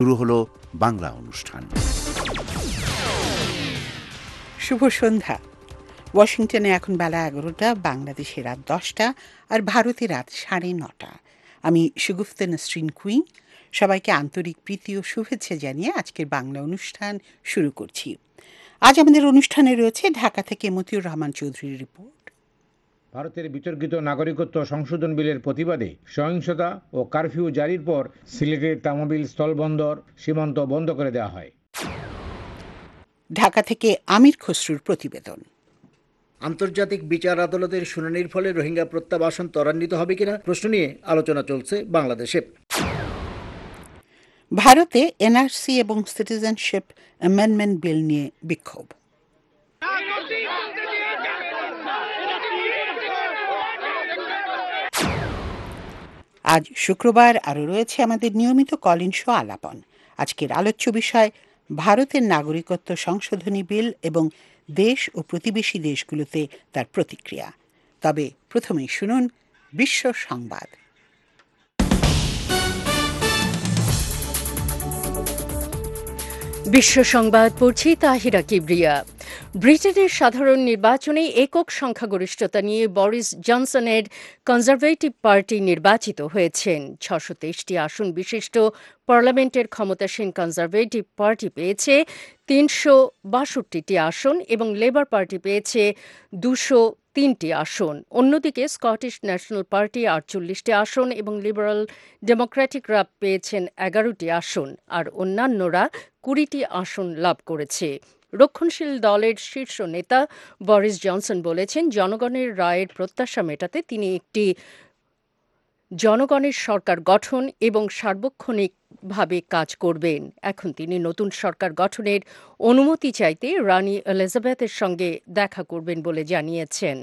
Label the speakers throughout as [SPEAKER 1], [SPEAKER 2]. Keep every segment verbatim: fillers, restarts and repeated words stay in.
[SPEAKER 1] শুরু হলো বাংলা অনুষ্ঠান।
[SPEAKER 2] শুভ সন্ধ্যা। ওয়াশিংটনে এখন বেলা এগারোটা, বাংলাদেশে রাত দশটা, আর ভারতে রাত সাড়ে নটা। আমি সুগুফতা নসরিন কুইন সবাইকে আন্তরিক প্রীতি ও শুভেচ্ছা জানিয়ে আজকের বাংলা অনুষ্ঠান শুরু করছি। আজ আমাদের অনুষ্ঠানে রয়েছে ঢাকা থেকে মতিউর রহমান চৌধুরীর রিপোর্ট।
[SPEAKER 3] ভারতের বিতর্কিত নাগরিকত্ব সংশোধন বিলের প্রতিবাদে সহিংসতা ও কারফিউ জারির পর সিলেটের তামাবিল স্থলবন্দর সীমান্ত বন্ধ করে দেওয়া হয়।
[SPEAKER 2] ঢাকা থেকে আমির খসরুর প্রতিবেদন।
[SPEAKER 4] আন্তর্জাতিক বিচার আদালতের শুনানির ফলে রোহিঙ্গা প্রত্যাবাসন ত্বরান্বিত হবে কিনা প্রশ্ন নিয়ে আলোচনা চলছে বাংলাদেশে।
[SPEAKER 2] ভারতে এনআরসি এবং সিটিজেনশিপ অ্যামেন্ডমেন্ট বিল নিয়ে বিক্ষোভ। আজ শুক্রবার আরও রয়েছে আমাদের নিয়মিত কলিন শো আলাপন। আজকের আলোচ্য বিষয় ভারতের নাগরিকত্ব সংশোধনী বিল এবং দেশ ও প্রতিবেশী দেশগুলোতে তার প্রতিক্রিয়া। তবে প্রথমেই শুনুন বিশ্ব সংবাদ।
[SPEAKER 5] বিশ্ব সংবাদ পড়ছি তাহিরা কিবরিয়া। ব্রিটেনের সাধারণ নির্বাচনে একক সংখ্যাগরিষ্ঠতা নিয়ে বরিস জনসনের কনজারভেটিভ পার্টি নির্বাচিত হয়েছেন। ছশো তেইশটি আসন বিশিষ্ট পার্লামেন্টের ক্ষমতাসীন কনজারভেটিভ পার্টি পেয়েছে তিনশো বাষট্টিটি আসন এবং লেবার পার্টি পেয়েছে দুশো তিনটি আসন। অন্যদিকে স্কটিশ ন্যাশনাল পার্টি আটচল্লিশটি আসন এবং লিবারাল ডেমোক্র্যাটিকরা পেয়েছেন এগারোটি আসন, আর অন্যান্যরা কুড়িটি আসন লাভ করেছে। রক্ষণশীল দলের শীর্ষ নেতা বরিস জনসন বলেছেন, জনগণের রায়ের প্রত্যাশা মেটাতে তিনি একটি জনগণের সরকার গঠন এবং সার্বক্ষণিকভাবে কাজ করবেন। এখন তিনি নতুন সরকার গঠনের অনুমতি চাইতে রানী এলিজাবেথের সঙ্গে দেখা করবেন বলে জানিয়েছেন।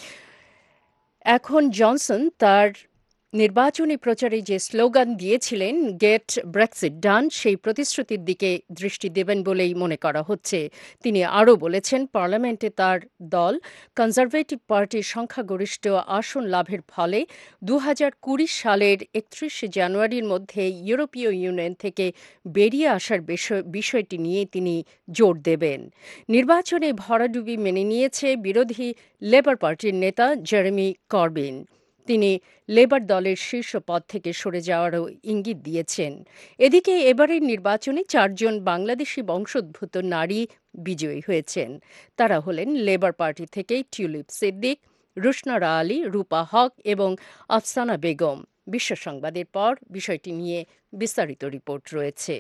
[SPEAKER 5] এখন জনসন তার নির্বাচনী প্রচারে যে স্লোগান দিয়েছিলেন, গেট ব্রেক্সিট ডান, সেই প্রতিশ্রুতির দিকে দৃষ্টি দেবেন বলেই মনে করা হচ্ছে। তিনি আরও বলেছেন, পার্লামেন্টে তার দল কনজারভেটিভ পার্টির সংখ্যাগরিষ্ঠ আসন লাভের ফলে দু হাজার কুড়ি সালের একত্রিশে জানুয়ারির মধ্যে ইউরোপীয় ইউনিয়ন থেকে বেরিয়ে আসার বিষয়টি নিয়ে তিনি জোর দেবেন। নির্বাচনে ভরাডুবি মেনে নিয়েছে বিরোধী লেবার পার্টির নেতা জেরেমি করবিন। তিনি লেবার দলের শীর্ষ পদ থেকে সরে যাওয়ারও ইঙ্গিত দিয়েছেন। এদিকে এবারের নির্বাচনে চারজন বাংলাদেশি বংশোদ্ভূত নারী বিজয়ী হয়েছেন। তারা হলেন লেবার পার্টি থেকে টিউলিপ সিদ্দিক, রুশনারা আলী, রূপা হক এবং আফসানা বেগম। বিশ্ব সংবাদের পর বিষয়টি নিয়ে বিস্তারিত রিপোর্ট রয়েছে।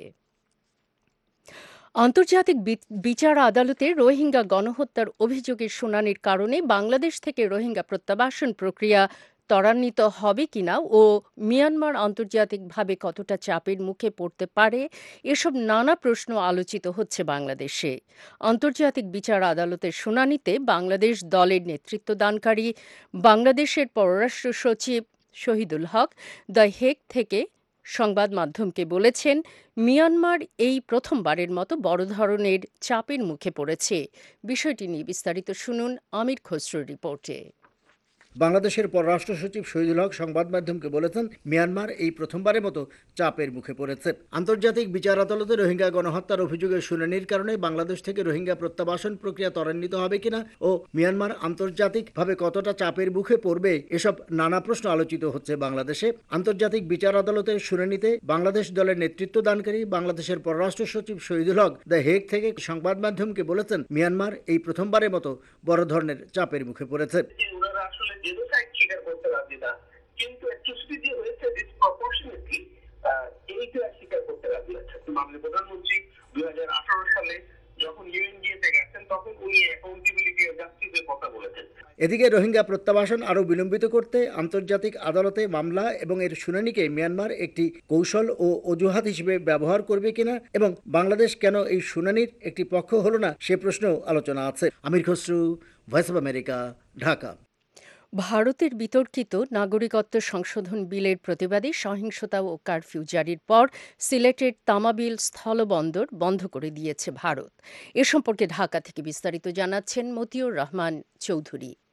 [SPEAKER 5] আন্তর্জাতিক বিচার আদালতে রোহিঙ্গা গণহত্যার অভিযোগের শুনানির কারণে বাংলাদেশ থেকে রোহিঙ্গা প্রত্যাবাসন প্রক্রিয়া ত্বরান্বিত হবে কিনা ও মিয়ানমার আন্তর্জাতিকভাবে কতটা চাপের মুখে পড়তে পারে, এসব নানা প্রশ্ন আলোচিত হচ্ছে বাংলাদেশে। আন্তর্জাতিক বিচার আদালতের শুনানিতে বাংলাদেশ দলের নেতৃত্বদানকারী বাংলাদেশের পররাষ্ট্র সচিব শহীদুল হক দ্য হেগ থেকে সংবাদ মাধ্যমকে বলেছেন, মিয়ানমার এই প্রথমবারের মতো বড় ধরনের চাপের মুখে পড়েছে। বিষয়টি নিয়ে বিস্তারিত শুনুন আমির খসরুর রিপোর্টে।
[SPEAKER 4] বাংলাদেশের পররাষ্ট্র সচিব শহীদুল হক সংবাদ মাধ্যমকে বলেছেন, মিয়ানমার এই প্রথমবারের মতো চাপের মুখে পড়েছে। আন্তর্জাতিক বিচার আদালতে রোহিঙ্গা গণহত্যার অভিযোগের শুনানির কারণে বাংলাদেশ থেকে রোহিঙ্গা প্রত্যাবাসন প্রক্রিয়া ত্বরান্বিত হবে কিনা ও মিয়ানমার আন্তর্জাতিকভাবে কতটা চাপের মুখে পড়বে, এসব নানা প্রশ্ন আলোচিত হচ্ছে বাংলাদেশে। আন্তর্জাতিক বিচার আদালতের শুনানিতে বাংলাদেশ দলের নেতৃত্বদানকারী বাংলাদেশের পররাষ্ট্র সচিব শহীদুল হক দ্য হেগ থেকে সংবাদ মাধ্যমকে বলেছেন, মিয়ানমার এই প্রথমবারের মতো বড় ধরনের চাপের মুখে পড়েছে।
[SPEAKER 6] আসলে জেনোসাইড স্বীকার করতে রাজি না, কিন্তু অ্যাট্রোসিটি যে হয়েছে ডিসপ্রপোর্শনেটলি এইটা স্বীকার করতে রাজি আছে। মাননীয় প্রধানমন্ত্রী দুই হাজার আঠারো সালে যখন ইউএনজিএতে গেছেন তখন উনি অ্যাকাউন্টেবিলিটি ও জাস্টিসের কথা বলেছেন।
[SPEAKER 4] এদিকে রোহিঙ্গা প্রত্যাবাসন আরও বিলম্বিত করতে আন্তর্জাতিক আদালতে মামলা এবং এর শুনানিকে মিয়ানমার একটি কৌশল ও অজুহাত হিসেবে ব্যবহার করবে কিনা এবং বাংলাদেশ কেন এই শুনানির একটি পক্ষ হলো না, সে প্রশ্নেও আলোচনা আছে। Amir Khasru, Voice of America, Dhaka.
[SPEAKER 5] ভারতের বিতর্কিত নাগরিকত্ব সংশোধন বিলের প্রতিবাদে সহিংসতা ও কারফিউ জারির পর সিলেটের তামাবিল স্থলবন্দর বন্ধ করে দিয়েছে ভারত। এ সম্পর্কে ঢাকা থেকে বিস্তারিত জানাচ্ছেন মতিউর রহমান চৌধুরী।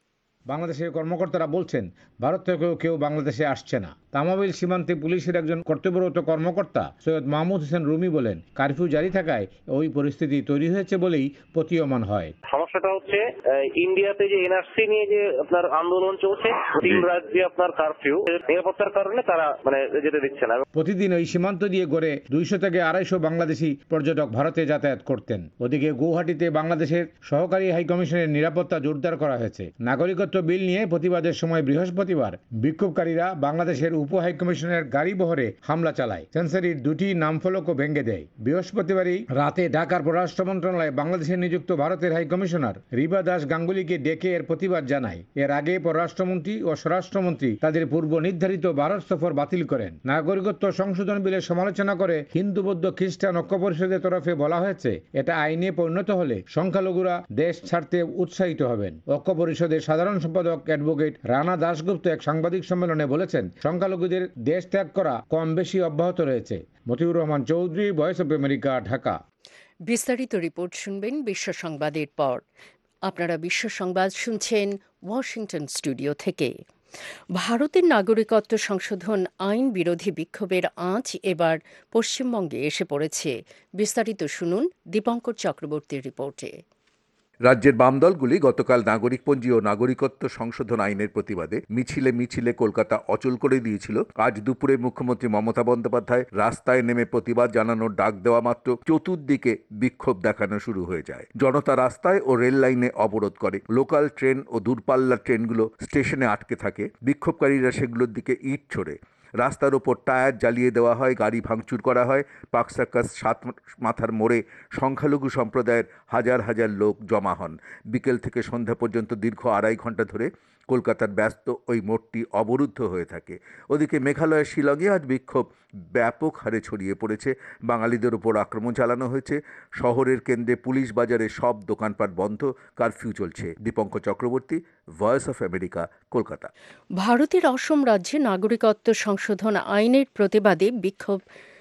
[SPEAKER 3] বাংলাদেশের কর্মকর্তারা বলছেন ভারত থেকেও কেউ বাংলাদেশে আসছে না। তামাবিল সীমান্তে পুলিশের একজন কর্তব্যরত কর্মকর্তা সৈয়দ মাহমুদ হোসেন রুমি বলেন, কারফিউ জারি থাকায় ওই পরিস্থিতি তৈরি হয়েছে বলেই প্রতীয়মান হয়।
[SPEAKER 7] সমস্যাটা হচ্ছে ইন্ডিয়াতে যে এনআরসি নিয়ে যে আপনার আন্দোলন চলছে, তিন রাজ্যে আপনার কারফিউ, নিরাপত্তার কারণে তারা মানে যেতে দিচ্ছে না।
[SPEAKER 3] প্রতিদিন ওই সীমান্ত দিয়ে গড়ে দুইশো থেকে আড়াইশো বাংলাদেশি পর্যটক ভারতে যাতায়াত করতেন। ওদিকে গৌহাটিতে বাংলাদেশের সহকারী হাইকমিশনের নিরাপত্তা জোরদার করা হয়েছে। নাগরিকত্ব বিল নিয়ে প্রতিবাদের সময় বৃহস্পতিবার বিক্ষোভকারীরা বাংলাদেশের উপ হাইকমিশনের গাড়ি বহরে হামলা চালায়, সেন্সারির দুটি নামফলকও ভেঙে দেয়। বৃহস্পতিবারই রাতে ঢাকার পররাষ্ট্র মন্ত্রণালয়ে বাংলাদেশে নিযুক্ত ভারতের হাইকমিশনার রিবা দাস গাঙ্গুলিকে ডেকে এর প্রতিবাদ জানায়। এর আগে পররাষ্ট্রমন্ত্রী ও স্বরাষ্ট্রমন্ত্রী তাদের পূর্ব নির্ধারিত ভারত সফর বাতিল করেন। নাগরিকত্ব সংশোধন বিলের সমালোচনা করে হিন্দু বৌদ্ধ খ্রিস্টান ঐক্য পরিষদের তরফে বলা হয়েছে, এটা আইনে পরিণত হলে সংখ্যালঘুরা দেশ ছাড়তে উৎসাহিত হবেন। ঐক্য পরিষদের সাধারণ সম্পাদক অ্যাডভোকেট রানা দাশগুপ্ত এক সাংবাদিক সম্মেলনে বলেছেন, সংখ্যালঘুদের দেশ ত্যাগ করা কম বেশি অব্যাহত রয়েছে। Motiur Rahman Chowdhury, Voice of America, Dhaka.
[SPEAKER 5] বিস্তারিত রিপোর্ট শুনবেন বিশ্ব সংবাদের পর। আপনারা বিশ্ব সংবাদ শুনছেন ওয়াশিংটন স্টুডিও থেকে। ভারতের নাগরিকত্ব সংশোধন আইন বিরোধী বিক্ষোভের আঁচ এবার পশ্চিমবঙ্গে এসে পড়েছে। বিস্তারিত শুনুন দীপঙ্কর চক্রবর্তীর রিপোর্টে।
[SPEAKER 8] রাজ্যের বাম দলগুলি গতকাল নাগরিকপঞ্জি ও নাগরিকত্ব সংশোধন আইনের প্রতিবাদে মিছিলে মিছিলে কলকাতা অচল করে দিয়েছিল। আজ দুপুরে মুখ্যমন্ত্রী মমতা বন্দ্যোপাধ্যায় রাস্তায় নেমে প্রতিবাদ জানানোর ডাক দেওয়া মাত্র চতুর্দিকে বিক্ষোভ দেখানো শুরু হয়ে যায়। জনতা রাস্তায় ও রেল লাইনে অবরোধ করে। লোকাল ট্রেন ও দূরপাল্লার ট্রেনগুলো স্টেশনে আটকে থাকে। বিক্ষোভকারীরা সেগুলোর দিকে ইট ছোড়ে। রাস্তার ওপর টায়ার জ্বালিয়ে দেওয়া হয়, গাড়ি ভাঙচুর করা হয়। পার্ক সার্কাস সাত মাথার মোড়ে সংখ্যালঘু সম্প্রদায়ের হাজার হাজার লোক জমা হন। বিকেল থেকে সন্ধ্যা পর্যন্ত দীর্ঘ আড়াই ঘন্টা ধরে কলকাতার ব্যস্ত ওই মোড়টি অবরুদ্ধ হয়ে থাকে। ওদিকে মেঘালয়ের শিলংয়ে আজ বিক্ষোভ ব্যাপক হারে ছড়িয়ে পড়েছে। বাঙালিদের ওপর আক্রমণ চালানো হয়েছে। শহরের কেন্দ্রে পুলিশ বাজারে সব দোকানপাট বন্ধ, কারফিউ চলছে। Dipankar Chakraborty, Voice of America, Kolkata.
[SPEAKER 5] ভারতের অসম রাজ্যে নাগরিকত্ব সংশোধন আইনের প্রতিবাদে বিক্ষোভ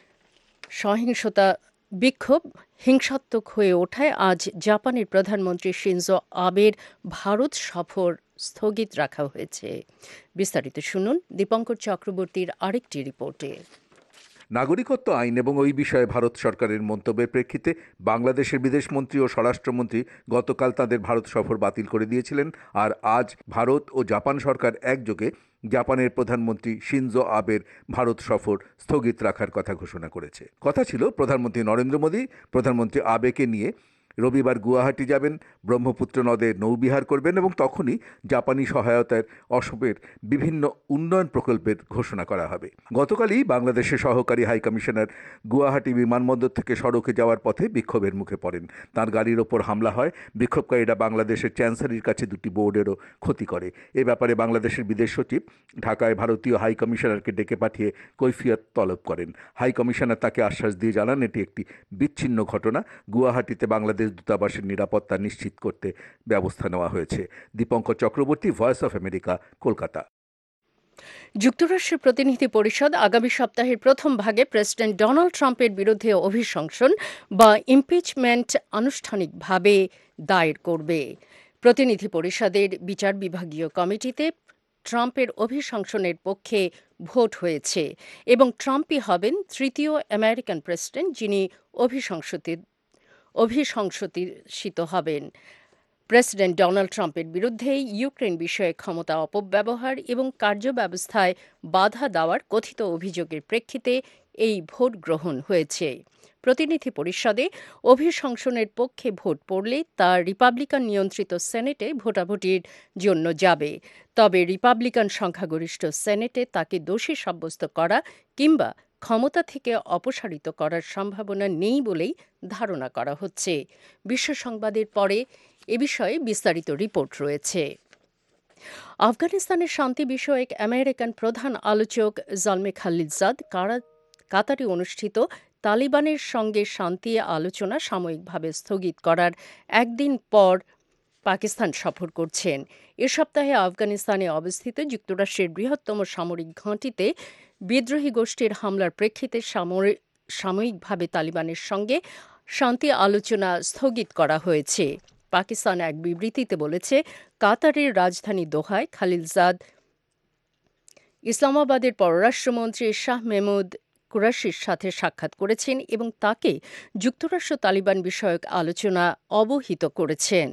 [SPEAKER 5] সহিংসতা বিক্ষোভ হিংসাত্মক হয়ে ওঠায় আজ জাপানের প্রধানমন্ত্রী শিনজো আবের ভারত সফর স্থগিত রাখা হয়েছে। বিস্তারিত শুনুন দীপঙ্কর চক্রবর্তীর আরেকটি রিপোর্টে।
[SPEAKER 8] নাগরিকত্ব আইন এবং ওই বিষয়ে ভারত সরকারের মন্তব্যের প্রেক্ষিতে বাংলাদেশের বিদেশমন্ত্রী ও স্বরাষ্ট্রমন্ত্রী গতকাল তাদের ভারত সফর বাতিল করে দিয়েছিলেন। আর আজ ভারত ও জাপান সরকার একযোগে জাপানের প্রধানমন্ত্রী শিনজো আবের ভারত সফর স্থগিত রাখার কথা ঘোষণা করেছে। কথা ছিল প্রধানমন্ত্রী নরেন্দ্র মোদী প্রধানমন্ত্রী আবেকে নিয়ে রবিবার গুয়াহাটি যাবেন, ব্রহ্মপুত্র নদে নৌবিহার করবেন এবং তখনই জাপানি সহায়তায় অসমের বিভিন্ন উন্নয়ন প্রকল্পের ঘোষণা করা হবে। গতকালই বাংলাদেশের সহকারী হাইকমিশনার গুয়াহাটি বিমানবন্দর থেকে সড়কে যাওয়ার পথে বিক্ষোভের মুখে পড়েন। তার গাড়ির ওপর হামলা হয়। বিক্ষোভকারীরা বাংলাদেশের চ্যান্সারির কাছে দুটি বোর্ডেরও ক্ষতি করে। এ ব্যাপারে বাংলাদেশের বিদেশ সচিব ঢাকায় ভারতীয় হাইকমিশনারকে ডেকে পাঠিয়ে কৈফিয়ত তলব করেন। হাইকমিশনার তাকে আশ্বাস দিয়ে জানান, এটি একটি বিচ্ছিন্ন ঘটনা। গুয়াহাটিতে বাংলাদেশ দূতাবাসের নিরাপত্তা নিশ্চিত করতে ব্যবস্থা নেওয়া হয়েছে। Dipankar Chakraborty, Voice of America, Kolkata.
[SPEAKER 5] যুক্তরাষ্ট্রের প্রতিনিধি পরিষদ আগামী সপ্তাহের প্রথম ভাগে প্রেসিডেন্ট ডোনাল্ড ট্রাম্পের বিরুদ্ধে অভিশংসন বা ইমপিচমেন্ট আনুষ্ঠানিকভাবে দায়ের করবে। প্রতিনিধি পরিষদের বিচার বিভাগীয় কমিটিতে ট্রাম্পের অভিশংসনের পক্ষে ভোট হয়েছে এবং ট্রাম্পই হবেন তৃতীয় আমেরিকান প্রেসিডেন্ট যিনি অভিশংসিত অভিশংসিত হবেন। প্রেসিডেন্ট ডোনাল্ড ট্রাম্পের বিরুদ্ধে ইউক্রেন বিষয়ে ক্ষমতা অপব্যবহার এবং কার্যব্যবস্থায় বাধা দেওয়ার কথিত অভিযোগের প্রেক্ষিতে এই ভোট গ্রহণ হয়েছে। প্রতিনিধি পরিষদে অভিশংসনের পক্ষে ভোট পড়লে তা রিপাবলিকান নিয়ন্ত্রিত সেনেটে ভোটাভুটির জন্য যাবে। তবে রিপাবলিকান সংখ্যাগরিষ্ঠ সেনেটে তাকে দোষী সাব্যস্ত করা কিংবা ক্ষমতা থেকে অপসারিত করার সম্ভাবনা নেই বলেই ধারণা করা হচ্ছে। বিশ্ব সংবাদের পরে এ বিষয়ে বিস্তারিত রিপোর্ট রয়েছে। আফগানিস্তানের শান্তি বিষয়ক আমেরিকান প্রধান আলোচক জালমে খালিলজাদ কাতারে অনুষ্ঠিত তালিবানের সঙ্গে শান্তি আলোচনা সাময়িকভাবে স্থগিত করার একদিন পর পাকিস্তান সফর করছেন। এ সপ্তাহে আফগানিস্তানে অবস্থিত যুক্তরাষ্ট্রের বৃহত্তম সামরিক ঘাঁটিতে বিদ্রোহী গোষ্ঠীর হামলার প্রেক্ষিতে সাময়িকভাবে তালিবানের সঙ্গে শান্তি আলোচনা স্থগিত করা হয়েছে। পাকিস্তান এক বিবৃতিতে বলেছে, কাতারের রাজধানী দোহায় খালিলজাদ ইসলামাবাদের পররাষ্ট্রমন্ত্রী শাহ মেহমুদ কুরাশির সাথে সাক্ষাৎ করেছেন এবং তাকে যুক্তরাষ্ট্র তালিবান বিষয়ক আলোচনা অবহিত করেছেন।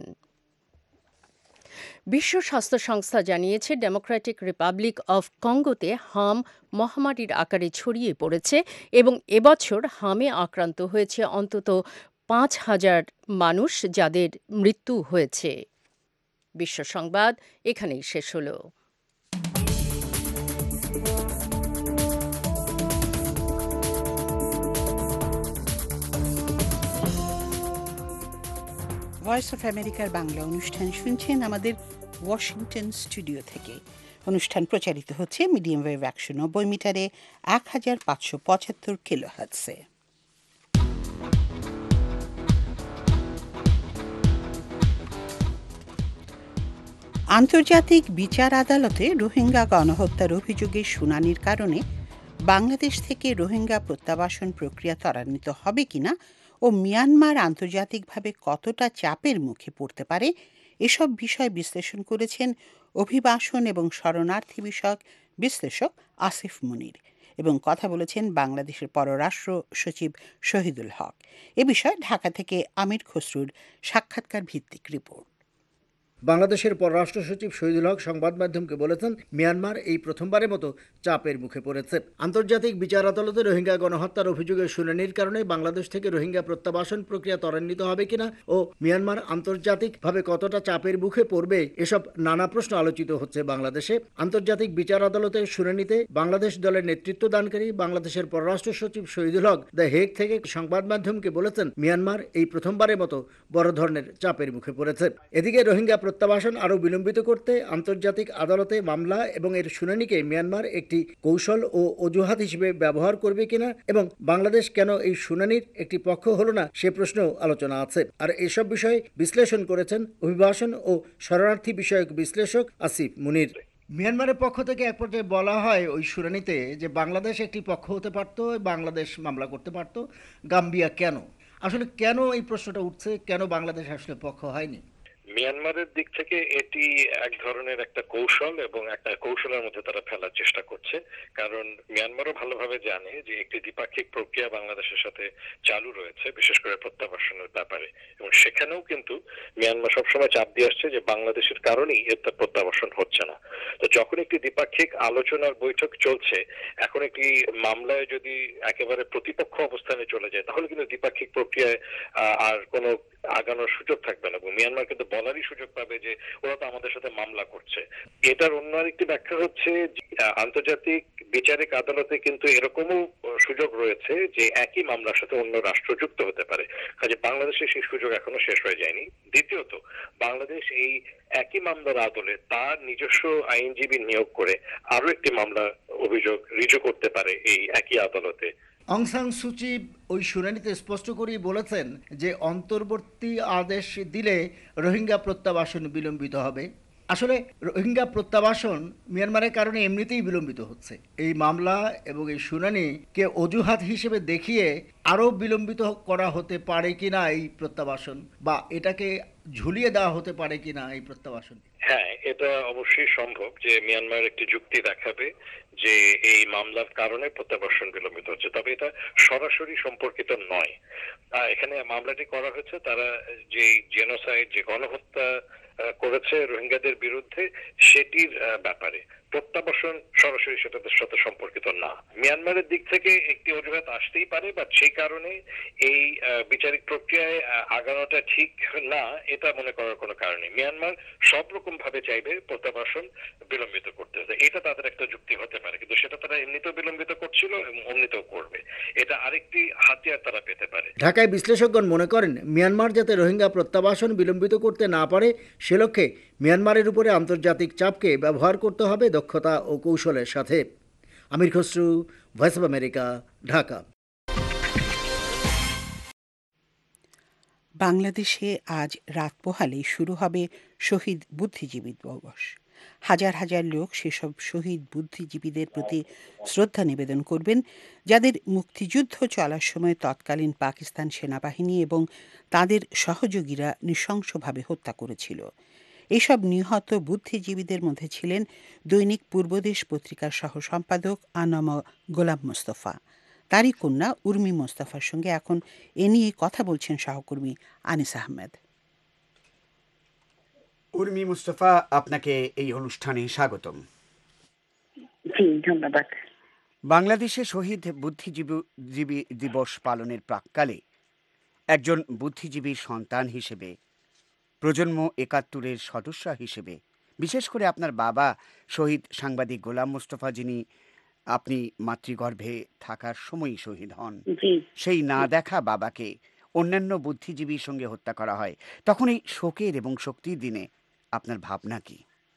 [SPEAKER 5] বিশ্ব স্বাস্থ্য সংস্থা জানিয়েছে, ডেমোক্রেটিক রিপাবলিক অব কঙ্গোতে হাম মহামারীর আকারে ছড়িয়ে পড়েছে এবং এবছর হামে আক্রান্ত হয়েছে অন্তত পাঁচ হাজার মানুষ, যাদের মৃত্যু হয়েছে। বিশ্ব সংবাদ এখানেই শেষ হলো।
[SPEAKER 2] ভয়েস অফ আমেরিকার বাংলা অনুষ্ঠান শুনছেন আমাদের ওয়াশিংটন স্টুডিও থেকে। অনুষ্ঠান প্রচারিত হচ্ছে মিডিয়াম ওয়েভ একশো নব্বই মিটারে এক হাজার পাঁচশো পঁচাত্তর কিলো হার্টসে। আন্তর্জাতিক বিচার আদালতে রোহিঙ্গা গণহত্যার অভিযোগের শুনানির কারণে বাংলাদেশ থেকে রোহিঙ্গা প্রত্যাবাসন প্রক্রিয়া ত্বরান্বিত হবে কিনা ও মিয়ানমার আন্তর্জাতিকভাবে কতটা চাপের মুখে পড়তে পারে, এসব বিষয় বিশ্লেষণ করেছেন অভিবাসন এবং শরণার্থী বিষয়ক বিশ্লেষক আসিফ মুনির এবং কথা বলেছেন বাংলাদেশের পররাষ্ট্র সচিব শহীদুল হক। এ বিষয়ে ঢাকা থেকে আমির খসরুর সাক্ষাৎকার ভিত্তিক রিপোর্ট।
[SPEAKER 4] বাংলাদেশের পররাষ্ট্র সচিব শহীদুল হক সংবাদ মাধ্যমকে বলেছেন, মিয়ানমার এই প্রথমবারের মতো চাপের মুখে পড়েছে। আন্তর্জাতিক বিচার আদালতে রোহিঙ্গা গণহত্যার অভিযোগের শুনানির কারণে বাংলাদেশ থেকে রোহিঙ্গা প্রত্যাবাসন প্রক্রিয়া ত্বরান্বিত হবে কিনা ও মিয়ানমার আন্তর্জাতিকভাবে কতটা চাপের মুখে পড়বে, এসব নানা প্রশ্ন আলোচিত হচ্ছে বাংলাদেশে। আন্তর্জাতিক বিচার আদালতের শুনানিতে বাংলাদেশ দলের নেতৃত্ব দানকারী বাংলাদেশের পররাষ্ট্র সচিব শহীদুল হক দ্য হেগ থেকে সংবাদ মাধ্যমকে বলেছেন, মিয়ানমার এই প্রথমবারের মতো বড় ধরনের চাপের মুখে পড়েছে। এদিকে রোহিঙ্গা প্রত্যাবাসন আরও বিলম্বিত করতে আন্তর্জাতিক আদালতে মামলা এবং এর শুনানিকে মিয়ানমার একটি কৌশল ও অজুহাত হিসেবে ব্যবহার করবে কিনা এবং বাংলাদেশ কেন এই শুনানির একটি পক্ষ হলো না সে প্রশ্নেও আলোচনা আছে। আর এসব বিষয়ে বিশ্লেষণ করেছেন অভিবাসন ও শরণার্থী বিষয়ক বিশ্লেষক আসিফ মুনির। মিয়ানমারের পক্ষ থেকে এক পর্যায়ে বলা হয় ওই শুনানিতে যে বাংলাদেশ একটি পক্ষ হতে পারত, বাংলাদেশ মামলা করতে পারত, গাম্বিয়া কেন? আসলে কেন এই প্রশ্নটা উঠছে, কেন বাংলাদেশ আসলে পক্ষ হয়নি?
[SPEAKER 9] মিয়ানমারের দিক থেকে এটি এক ধরনের একটা কৌশল এবং একটা কৌশলের মধ্যে তারা ফেলার চেষ্টা করছে, কারণ মিয়ানমারও ভালোভাবে জানে যে একটি দ্বিপাক্ষিক প্রক্রিয়া বাংলাদেশের সাথে চালু রয়েছে, বিশেষ করে প্রত্যাবাসনের ব্যাপারে, এবং সেখানেও কিন্তু মিয়ানমার সবসময় চাপ দিয়ে আসছে যে বাংলাদেশের কারণেই এর প্রত্যাবাসন হচ্ছে না। তো যখন একটি দ্বিপাক্ষিক আলোচনার বৈঠক চলছে, এখন একটি মামলায় যদি একেবারে প্রতিপক্ষ অবস্থানে চলে যায়, তাহলে কিন্তু দ্বিপাক্ষিক প্রক্রিয়ায় আর কোনো আগানোর সুযোগ থাকবে না এবং মিয়ানমার কিন্তু বলারই সুযোগ পাবে যে ওরা তো আমাদের সাথে মামলা করছে। এটার অন্য আরেকটি ব্যাখ্যা হচ্ছে আন্তর্জাতিক বিচারিক আদালতে কিন্তু এরকমও সুযোগ রয়েছে যে একই মামলার সাথে অন্য রাষ্ট্র যুক্ত হতে পারে, কাজে বাংলাদেশের সেই সুযোগ এখনো শেষ হয়ে যায়নি। দ্বিতীয়ত, বাংলাদেশ এই একই মামলার আদলে তার নিজস্ব আইনজীবী নিয়োগ করে আরো একটি মামলা অভিযোগ রিজু করতে পারে এই একই আদালতে।
[SPEAKER 4] অং সান সুচি ওই শুনানিতে স্পষ্ট করেই বলেছেন যে অন্তর্বর্তী আদেশ দিলে রোহিঙ্গা প্রত্যাবাসন বিলম্বিত হবে। আসলে রোহিঙ্গা প্রত্যাবাসন মিয়ানমারের কারণে এমনিতেই বিলম্বিত হচ্ছে। এই মামলা এবং এই শুনানিকে অজুহাত হিসেবে দেখিয়ে আরও বিলম্বিত করা হতে পারে কিনা এই প্রত্যাবাসন, বা এটাকে ঝুলিয়ে দেওয়া হতে পারে কিনা এই প্রত্যাবাসন।
[SPEAKER 9] হ্যাঁ, এটা অবশ্যই সম্ভব যে মিয়ানমার একটি যুক্তি দেখাবে যে এই মামলার কারণে প্রত্যাবাসন বিলম্বিত হচ্ছে, তবে এটা সরাসরি সম্পর্কিত নয়। এখানে মামলাটি করা হয়েছে তারা যে জেনোসাইড, যে গণহত্যা করেছে রোহিঙ্গাদের বিরুদ্ধে, সেটির ব্যাপারে। প্রত্যাবাসন সরাসরি সেটাদের সাথে সম্পর্কিত না। মিয়ানমারের দিক থেকে একটি অজুহাত আসতেই পারে, বা সেই কারণে এই বিচারিক প্রক্রিয়ায় আগানোটা ঠিক না এটা মনে করার কোনো কারণে মিয়ানমার সব রকম ভাবে চাইবে প্রত্যাবাসন বিলম্বিত করতে হবে। এটা তাদের একটা যুক্তি হতে পারে, কিন্তু সেটা তারা এমনিতেও বিলম্বিত করছিল এবং অমনিতেও করবে। এটা আরেকটি হাতিয়ার তারা পেতে পারে।
[SPEAKER 4] ঢাকায় বিশ্লেষকগণ মনে করেন, মিয়ানমার যাতে রোহিঙ্গা প্রত্যাবাসন বিলম্বিত করতে না পারে সে লক্ষ্যে মিয়ানমারের উপরে আন্তর্জাতিক চাপকে ব্যবহার করতে হবে দক্ষতা ও কৌশলের সাথে। Amir Khasru, Voice of America, Dhaka.
[SPEAKER 2] বাংলাদেশে আজ রাত পোহালেই শুরু হবে শহীদ বুদ্ধিজীবী দিবস। হাজার হাজার লোক সেসব শহীদ বুদ্ধিজীবীদের প্রতি শ্রদ্ধা নিবেদন করবেন যাদের মুক্তিযুদ্ধ চলার সময় তৎকালীন পাকিস্তান সেনাবাহিনী এবং তাদের সহযোগীরা নৃশংসভাবে হত্যা করেছিল। এসব নিহত বুদ্ধিজীবীদের মধ্যে ছিলেন দৈনিক পূর্বদেশ পত্রিকার সহ সম্পাদক আনাম গোলাম মোস্তফা। তারই কন্যা উর্মি মোস্তফার সঙ্গে এখন এ নিয়ে কথা বলছেন সহকর্মী আনিস আহমেদ।
[SPEAKER 10] উর্মি মুস্তফা, আপনাকে এই অনুষ্ঠানে স্বাগতম।
[SPEAKER 11] জি ধন্যবাদ।
[SPEAKER 10] বাংলাদেশে শহীদ বুদ্ধিজীবী দিবস পালনের প্রাক্কালে একজন বুদ্ধিজীবীর সন্তান হিসেবে, প্রজন্ম একাত্তরের সদস্য হিসেবে, বিশেষ করে আপনার বাবা শহীদ সাংবাদিক গোলাম মোস্তফা, যিনি আপনি মাতৃগর্ভে থাকার সময়ই শহীদ হন, সেই না দেখা বাবাকে অন্যান্য বুদ্ধিজীবীর সঙ্গে হত্যা করা হয়, তখন এই শোকের এবং শক্তির দিনে আপনার ভাবনা কি?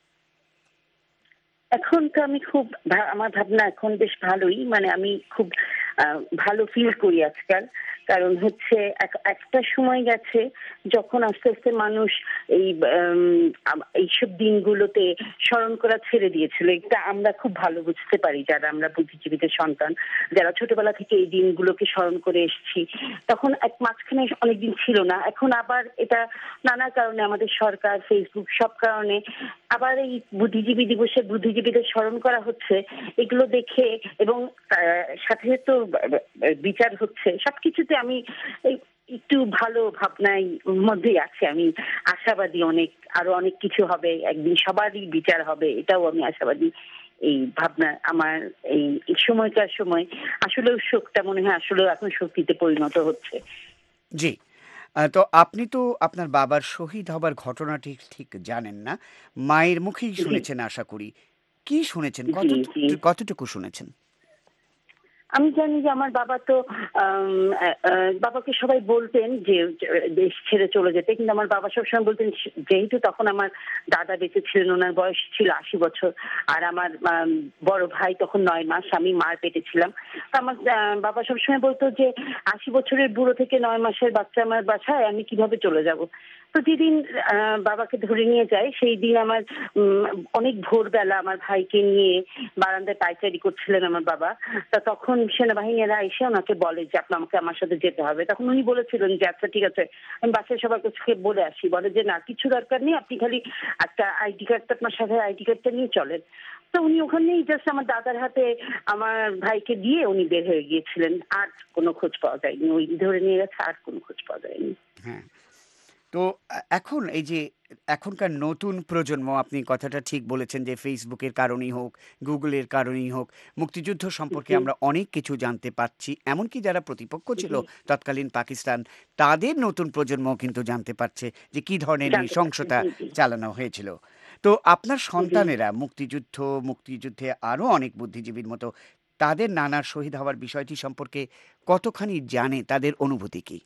[SPEAKER 11] এখন তো আমি খুব, আমার ভাবনা এখন বেশ ভালোই, মানে আমি খুব ভালো ফিল করি আজকাল। কারণ হচ্ছে একটা সময় গেছে যখন আস্তে আস্তে মানুষ এই এইসব দিনগুলোতে স্মরণ করা ছেড়ে দিয়েছিল। এটা আমরা খুব ভালো বুঝতে পারি যারা আমরা বুদ্ধিজীবীদের সন্তান, যারা ছোটবেলা থেকে এই দিনগুলোকে স্মরণ করে এসেছি। তখন এক মাঝখানে অনেকদিন ছিল না, এখন আবার এটা নানা কারণে আমাদের সরকার, ফেসবুক, সব কারণে আবার এই বুদ্ধিজীবী দিবসে বুদ্ধিজীবীদের স্মরণ করা হচ্ছে। এগুলো দেখে এবং সাথে তো বিচার হচ্ছে, সবকিছুতে আমি একটু ভালো ভাবনায় মধ্যেই আছে। আমি আশাবাদী, অনেক আরো অনেক কিছু হবে, একদিন সবারই বিচার হবে, এটাও আমি আশাবাদী। এই ভাবনা আমার এই সময়কার সময় আসলেও শোকটা মনে হয় আসলেও এখন শক্তিতে পরিণত হচ্ছে।
[SPEAKER 10] জি, তো আপনি তো আপনার বাবার শহীদ হবার ঘটনাটি ঠিক জানেন না, মায়ের মুখেই শুনেছেন আশা করি। কি শুনেছেন, কতটুকু শুনেছেন?
[SPEAKER 11] আমি জানি যে আমার বাবা তো বাবাকে সবাই বলতেন যে দেশ ছেড়ে চলে যেতে, কিন্তু আমার বাবা সবসময় বলতেন, যেহেতু তখন আমার দাদা বেঁচে ছিলেন, ওনার বয়স ছিল আশি বছর, আর আমার বড় ভাই তখন নয় মাস, আমি মার পেটে ছিলাম। তো আমার বাবা সবসময় বলতো যে আশি বছরের বুড়ো থেকে নয় মাসের বাচ্চা আমার বাসায়, আমি কিভাবে চলে যাব। তো যেদিন বাবাকে ধরে নিয়ে যায় সেই দিন আমার অনেক ভোরবেলা আমার ভাইকে নিয়ে বারান্দায় পায়চারি করছিলেন আমার বাবা। তা তখন সেনাবাহিনীরা এসে ওনাকে বলে যে আপনি আমাকে আমার সাথে যেতে হবে। তখন উনি বলেছিলেন যে আচ্ছা ঠিক আছে, আমি বাসায় সবার কাছে বলে আসি। বলে যে না, কিছু দরকার নেই, আপনি খালি একটা আইডি কার্ডটা আপনার সাথে আইডি কার্ডটা নিয়ে চলেন। তো উনি ওখানেই জাস্ট আমার দাদার হাতে আমার ভাইকে দিয়ে উনি বের হয়ে গিয়েছিলেন। আর কোনো খোঁজ পাওয়া যায়নি, ওই ধরে নিয়ে গেছে, আর কোনো খোঁজ পাওয়া যায়নি।
[SPEAKER 10] হ্যাঁ, তো এখন এই যে এখনকার নতুন প্রজন্ম, আপনি কথাটা ঠিক বলেছেন যে ফেসবুকের কারণেই হোক, গুগলের কারণেই হোক, মুক্তিযুদ্ধ সম্পর্কে আমরা অনেক কিছু জানতে পারছি। এমনকি যারা প্রতিপক্ষ ছিল তৎকালীন পাকিস্তান, তাদের নতুন প্রজন্ম কিন্তু জানতে পারছে যে কি ধরনের নৃশংসতা চালানো হয়েছিল। তো আপনার সন্তানেরা মুক্তিযুদ্ধ, মুক্তিযুদ্ধে আরো অনেক বুদ্ধিজীবীর মতো তাদের নানার শহীদ হওয়ার বিষয়টি সম্পর্কে কতখানি জানে, তাদের অনুভূতি কি?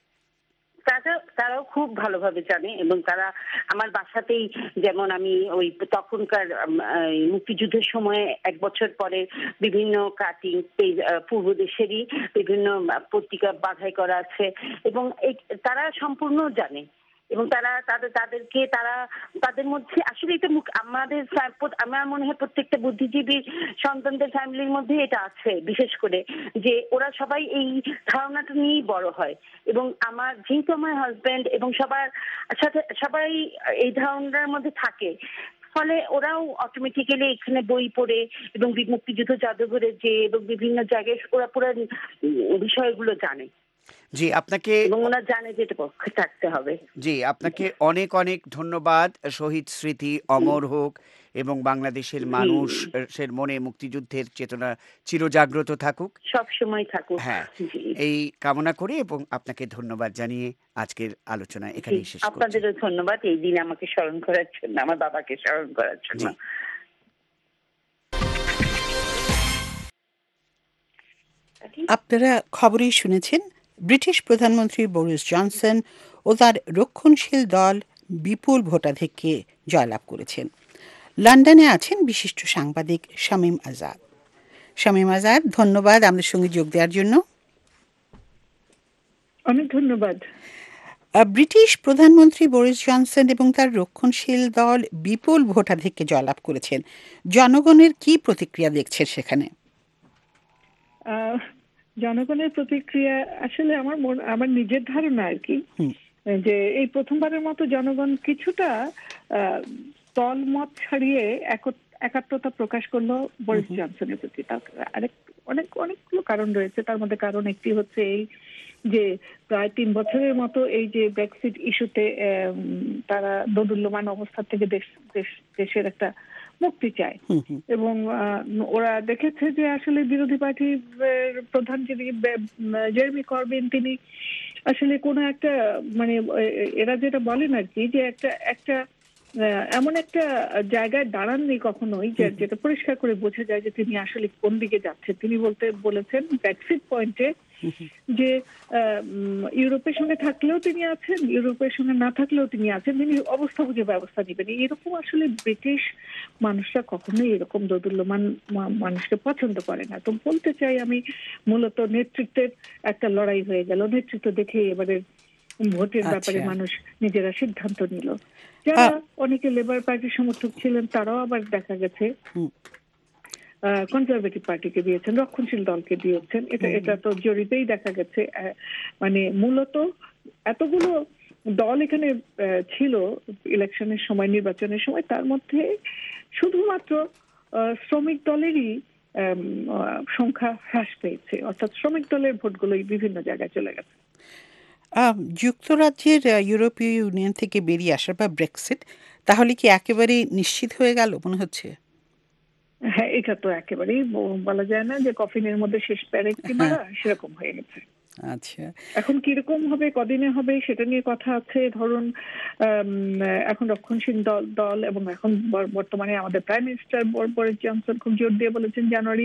[SPEAKER 11] তারাও খুব ভালোভাবে জানে, এবং তারা আমার বাসাতেই, যেমন আমি ওই তখনকার মুক্তিযুদ্ধের সময় এক বছর পরে বিভিন্ন কাটিং পূর্বদেশেরই বিভিন্ন পত্রিকা বাছাই করা আছে, এবং তারা সম্পূর্ণ জানে। এবং তারা তাদের তাদেরকে তারা তাদের মধ্যে আসলে এটা আমাদের আমার মনে হয় প্রত্যেকটা বুদ্ধিজীবী সন্তানদের ফ্যামিলির মধ্যে এটা আছে, বিশেষ করে যে ওরা সবাই এই ধারণাটা নিয়েই বড় হয়। এবং আমার যেহেতু আমার হাজবেন্ড এবং সবার সাথে সবাই এই ধারণার মধ্যে থাকে, ফলে ওরাও অটোমেটিক্যালি এখানে বই পড়ে এবং মুক্তিযুদ্ধ জাদুঘরে যে এবং বিভিন্ন জায়গায় ওরা পুরো বিষয়গুলো জানে।
[SPEAKER 10] জি, আপনাকে
[SPEAKER 11] জানে যে পক্ষে থাকতে হবে।
[SPEAKER 10] জি, আপনাকে অনেক অনেক ধন্যবাদ। শহীদ স্মৃতি অমর হোক এবং বাংলাদেশের মানুষের মনে মুক্তিযুদ্ধের চেতনা চিরজাগ্রত থাকুক,
[SPEAKER 11] সব সময় থাকুক।
[SPEAKER 10] হ্যাঁ, এই কামনা করে এবং আপনাকে ধন্যবাদ জানিয়ে আজকের আলোচনা এখানেই শেষ করছি।
[SPEAKER 11] আপনাদেরও ধন্যবাদ এই দিন আমাকে স্মরণ করার জন্য, আমার বাবাকে স্মরণ করার জন্য।
[SPEAKER 2] আপনারা খবরেই শুনেছেন ব্রিটিশ প্রধানমন্ত্রী বরিস জনসন ও তার রক্ষণশীল দল বিপুল ভোটাধিক্যে জয়লাভ করেছেন। লন্ডনে আছেন বিশিষ্ট সাংবাদিক শামীম আজাদ। শামীম আজাদ, ধন্যবাদ আমাদের সঙ্গে যোগ দেওয়ার জন্য।
[SPEAKER 12] অনেক ধন্যবাদ।
[SPEAKER 2] আহ, ব্রিটিশ প্রধানমন্ত্রী বরিস জনসন এবং তার রক্ষণশীল দল বিপুল ভোটাধিক্যে জয়লাভ করেছেন। জনগণের কি প্রতিক্রিয়া দেখছেন সেখানে?
[SPEAKER 12] আহ, জনগণের প্রতিক্রিয়া আসলে আমার মন আমার নিজের ধারণা আর কি,
[SPEAKER 2] হুম,
[SPEAKER 12] যে এই প্রথমবারের মতো জনগণ কিছুটা আহ, দল মত ছাড়িয়ে একত- একাত্মতা প্রকাশ করলো বরিস জনসনের প্রতি। তার আরেক অনেক অনেকগুলো কারণ রয়েছে, তার মধ্যে কারণ একটি হচ্ছে এই যে প্রায় তিন বছরের মতো এই যে ব্রেক্সিট ইস্যুতে তারা দোদুল্যমান অবস্থা থেকে দেশ দেশ- দেশের একটা মুক্তি চায়
[SPEAKER 2] হুম, হুম,
[SPEAKER 12] এবং আহ, ওরা দেখেছে যে আসলে বিরোধী পার্টির আহ, প্রধান যিনি বে- উম, জেরেমি করবিন, তিনি আসলে কোনো একটা মানে এ- এরা যেটা বলেন আর কি, যে একটা একটা আহ, এমন একটা জায়গায় দাঁড়াননি কখনোই যে যেটা পরিষ্কার করে বোঝা যায় যে তিনি আসলে কোন দিকে যাচ্ছেন। তিনি বলতে বলেছেন ব্রেক্সিট পয়েন্টে যে আহ, উম, ইউরোপের সঙ্গে থাকলেও তিনি আছেন, ইউরোপের সঙ্গে না থাকলেও তিনি আছেন, তিনি অবস্থা বুঝে ব্যবস্থা নেবেন। এরকম আসলে ব্রিটিশ মানুষরা কখনোই এরকম দোদুল্যমান মা- মানুষকে পছন্দ করে না। তো বলতে চাই আমি মূলত নেতৃত্বের একটা লড়াই হয়ে গেল, নেতৃত্ব দেখে এবারে ভোটের ব্যাপারে
[SPEAKER 2] আচ্ছা।
[SPEAKER 12] মানুষ নিজেরা সিদ্ধান্ত নিল। যারা
[SPEAKER 2] আহ,
[SPEAKER 12] অনেকে লেবার পার্টির সমর্থক ছিলেন তারাও আবার দেখা গেছে
[SPEAKER 2] হুম,
[SPEAKER 12] কনজারভেটিভ পার্টিকে দিয়েছেন, রক্ষণশীল দলকে দিয়েছেন। এটা
[SPEAKER 2] হুম,
[SPEAKER 12] এটা তো জরিপেই দেখা গেছে। আহ, মানে মূলত এতগুলো দল এখানে আহ, ছিল ইলেকশনের সময়, নির্বাচনের সময়, তার মধ্যে শুধুমাত্র আহ, শ্রমিক দলেরই আম, আহ, সংখ্যা হ্রাস পেয়েছে, অর্থাৎ শ্রমিক দলের ভোটগুলোই বিভিন্ন জায়গায় চলে গেছে।
[SPEAKER 2] আহ, যুক্তরাজ্যের আহ, ইউরোপীয় ইউনিয়ন থেকে বেরিয়ে আসার বা ব্রেক্সিট তাহলে কি একেবারে নিশ্চিত হয়ে গেল মনে হচ্ছে?
[SPEAKER 12] হ্যাঁ, এটা তো একেবারেই ব- বলা যায় না যে কফিনের মধ্যে শেষ প্যারেকটি মারা, সেরকম হয়ে গেছে।
[SPEAKER 2] আচ্ছা।
[SPEAKER 12] এখন কিরকম হবে, কদিনে হবে, সেটা নিয়ে কথা আছে। ধরুন আম, এখন রক্ষণশীল দল দল এবং এখন বর- বর্তমানে আমাদের প্রাইম মিনিস্টার বরিস জনসন খুব জোর দিয়ে বলেছেন জানুয়ারি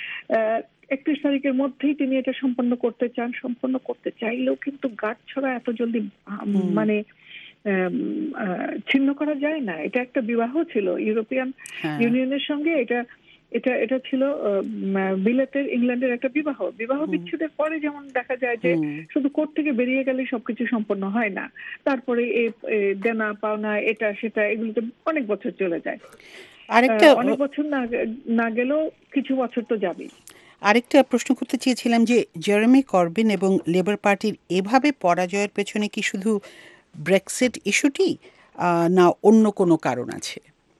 [SPEAKER 12] একত্রিশ তারিখের মধ্যেই তিনি এটা সম্পন্ন করতে চান। সম্পন্ন করতে চাইলেও কিন্তু গাছ ছড়া এত জলদি আম,
[SPEAKER 2] হুম,
[SPEAKER 12] মানে আম, আহ, ছিন্ন করা যায় না। এটা একটা বিবাহ ছিল ইউরোপিয়ান
[SPEAKER 2] হ্যাঁ,
[SPEAKER 12] ইউনিয়নের সঙ্গে। এটা এটা এটা ছিল আহ, উম, বিলেতের ইংল্যান্ডের একটা বিবাহ। বিবাহ
[SPEAKER 2] হুম,
[SPEAKER 12] বিচ্ছেদের পরে যেমন দেখা যায় যে
[SPEAKER 2] হুম,
[SPEAKER 12] শুধু কোর্ট থেকে বেরিয়ে গেলে সবকিছু সম্পন্ন হয় না, তারপরে এই এ, দেনা পাওনা এটা সেটা এগুলোতে অনেক বছর চলে যায়।
[SPEAKER 2] আরেকটা
[SPEAKER 12] আহ, অনেক বছর না গে- না গেলেও কিছু বছর তো যাবেই।
[SPEAKER 2] আরেকটা প্রশ্ন করতে চেয়েছিলাম যে জেরেমি করবিন এবং লেবার পার্টির এভাবে পরাজয়ের পেছনে কি শুধু ব্রেক্সিট ইস্যুটি আহ, না অন্য কোনো কারণ আছে?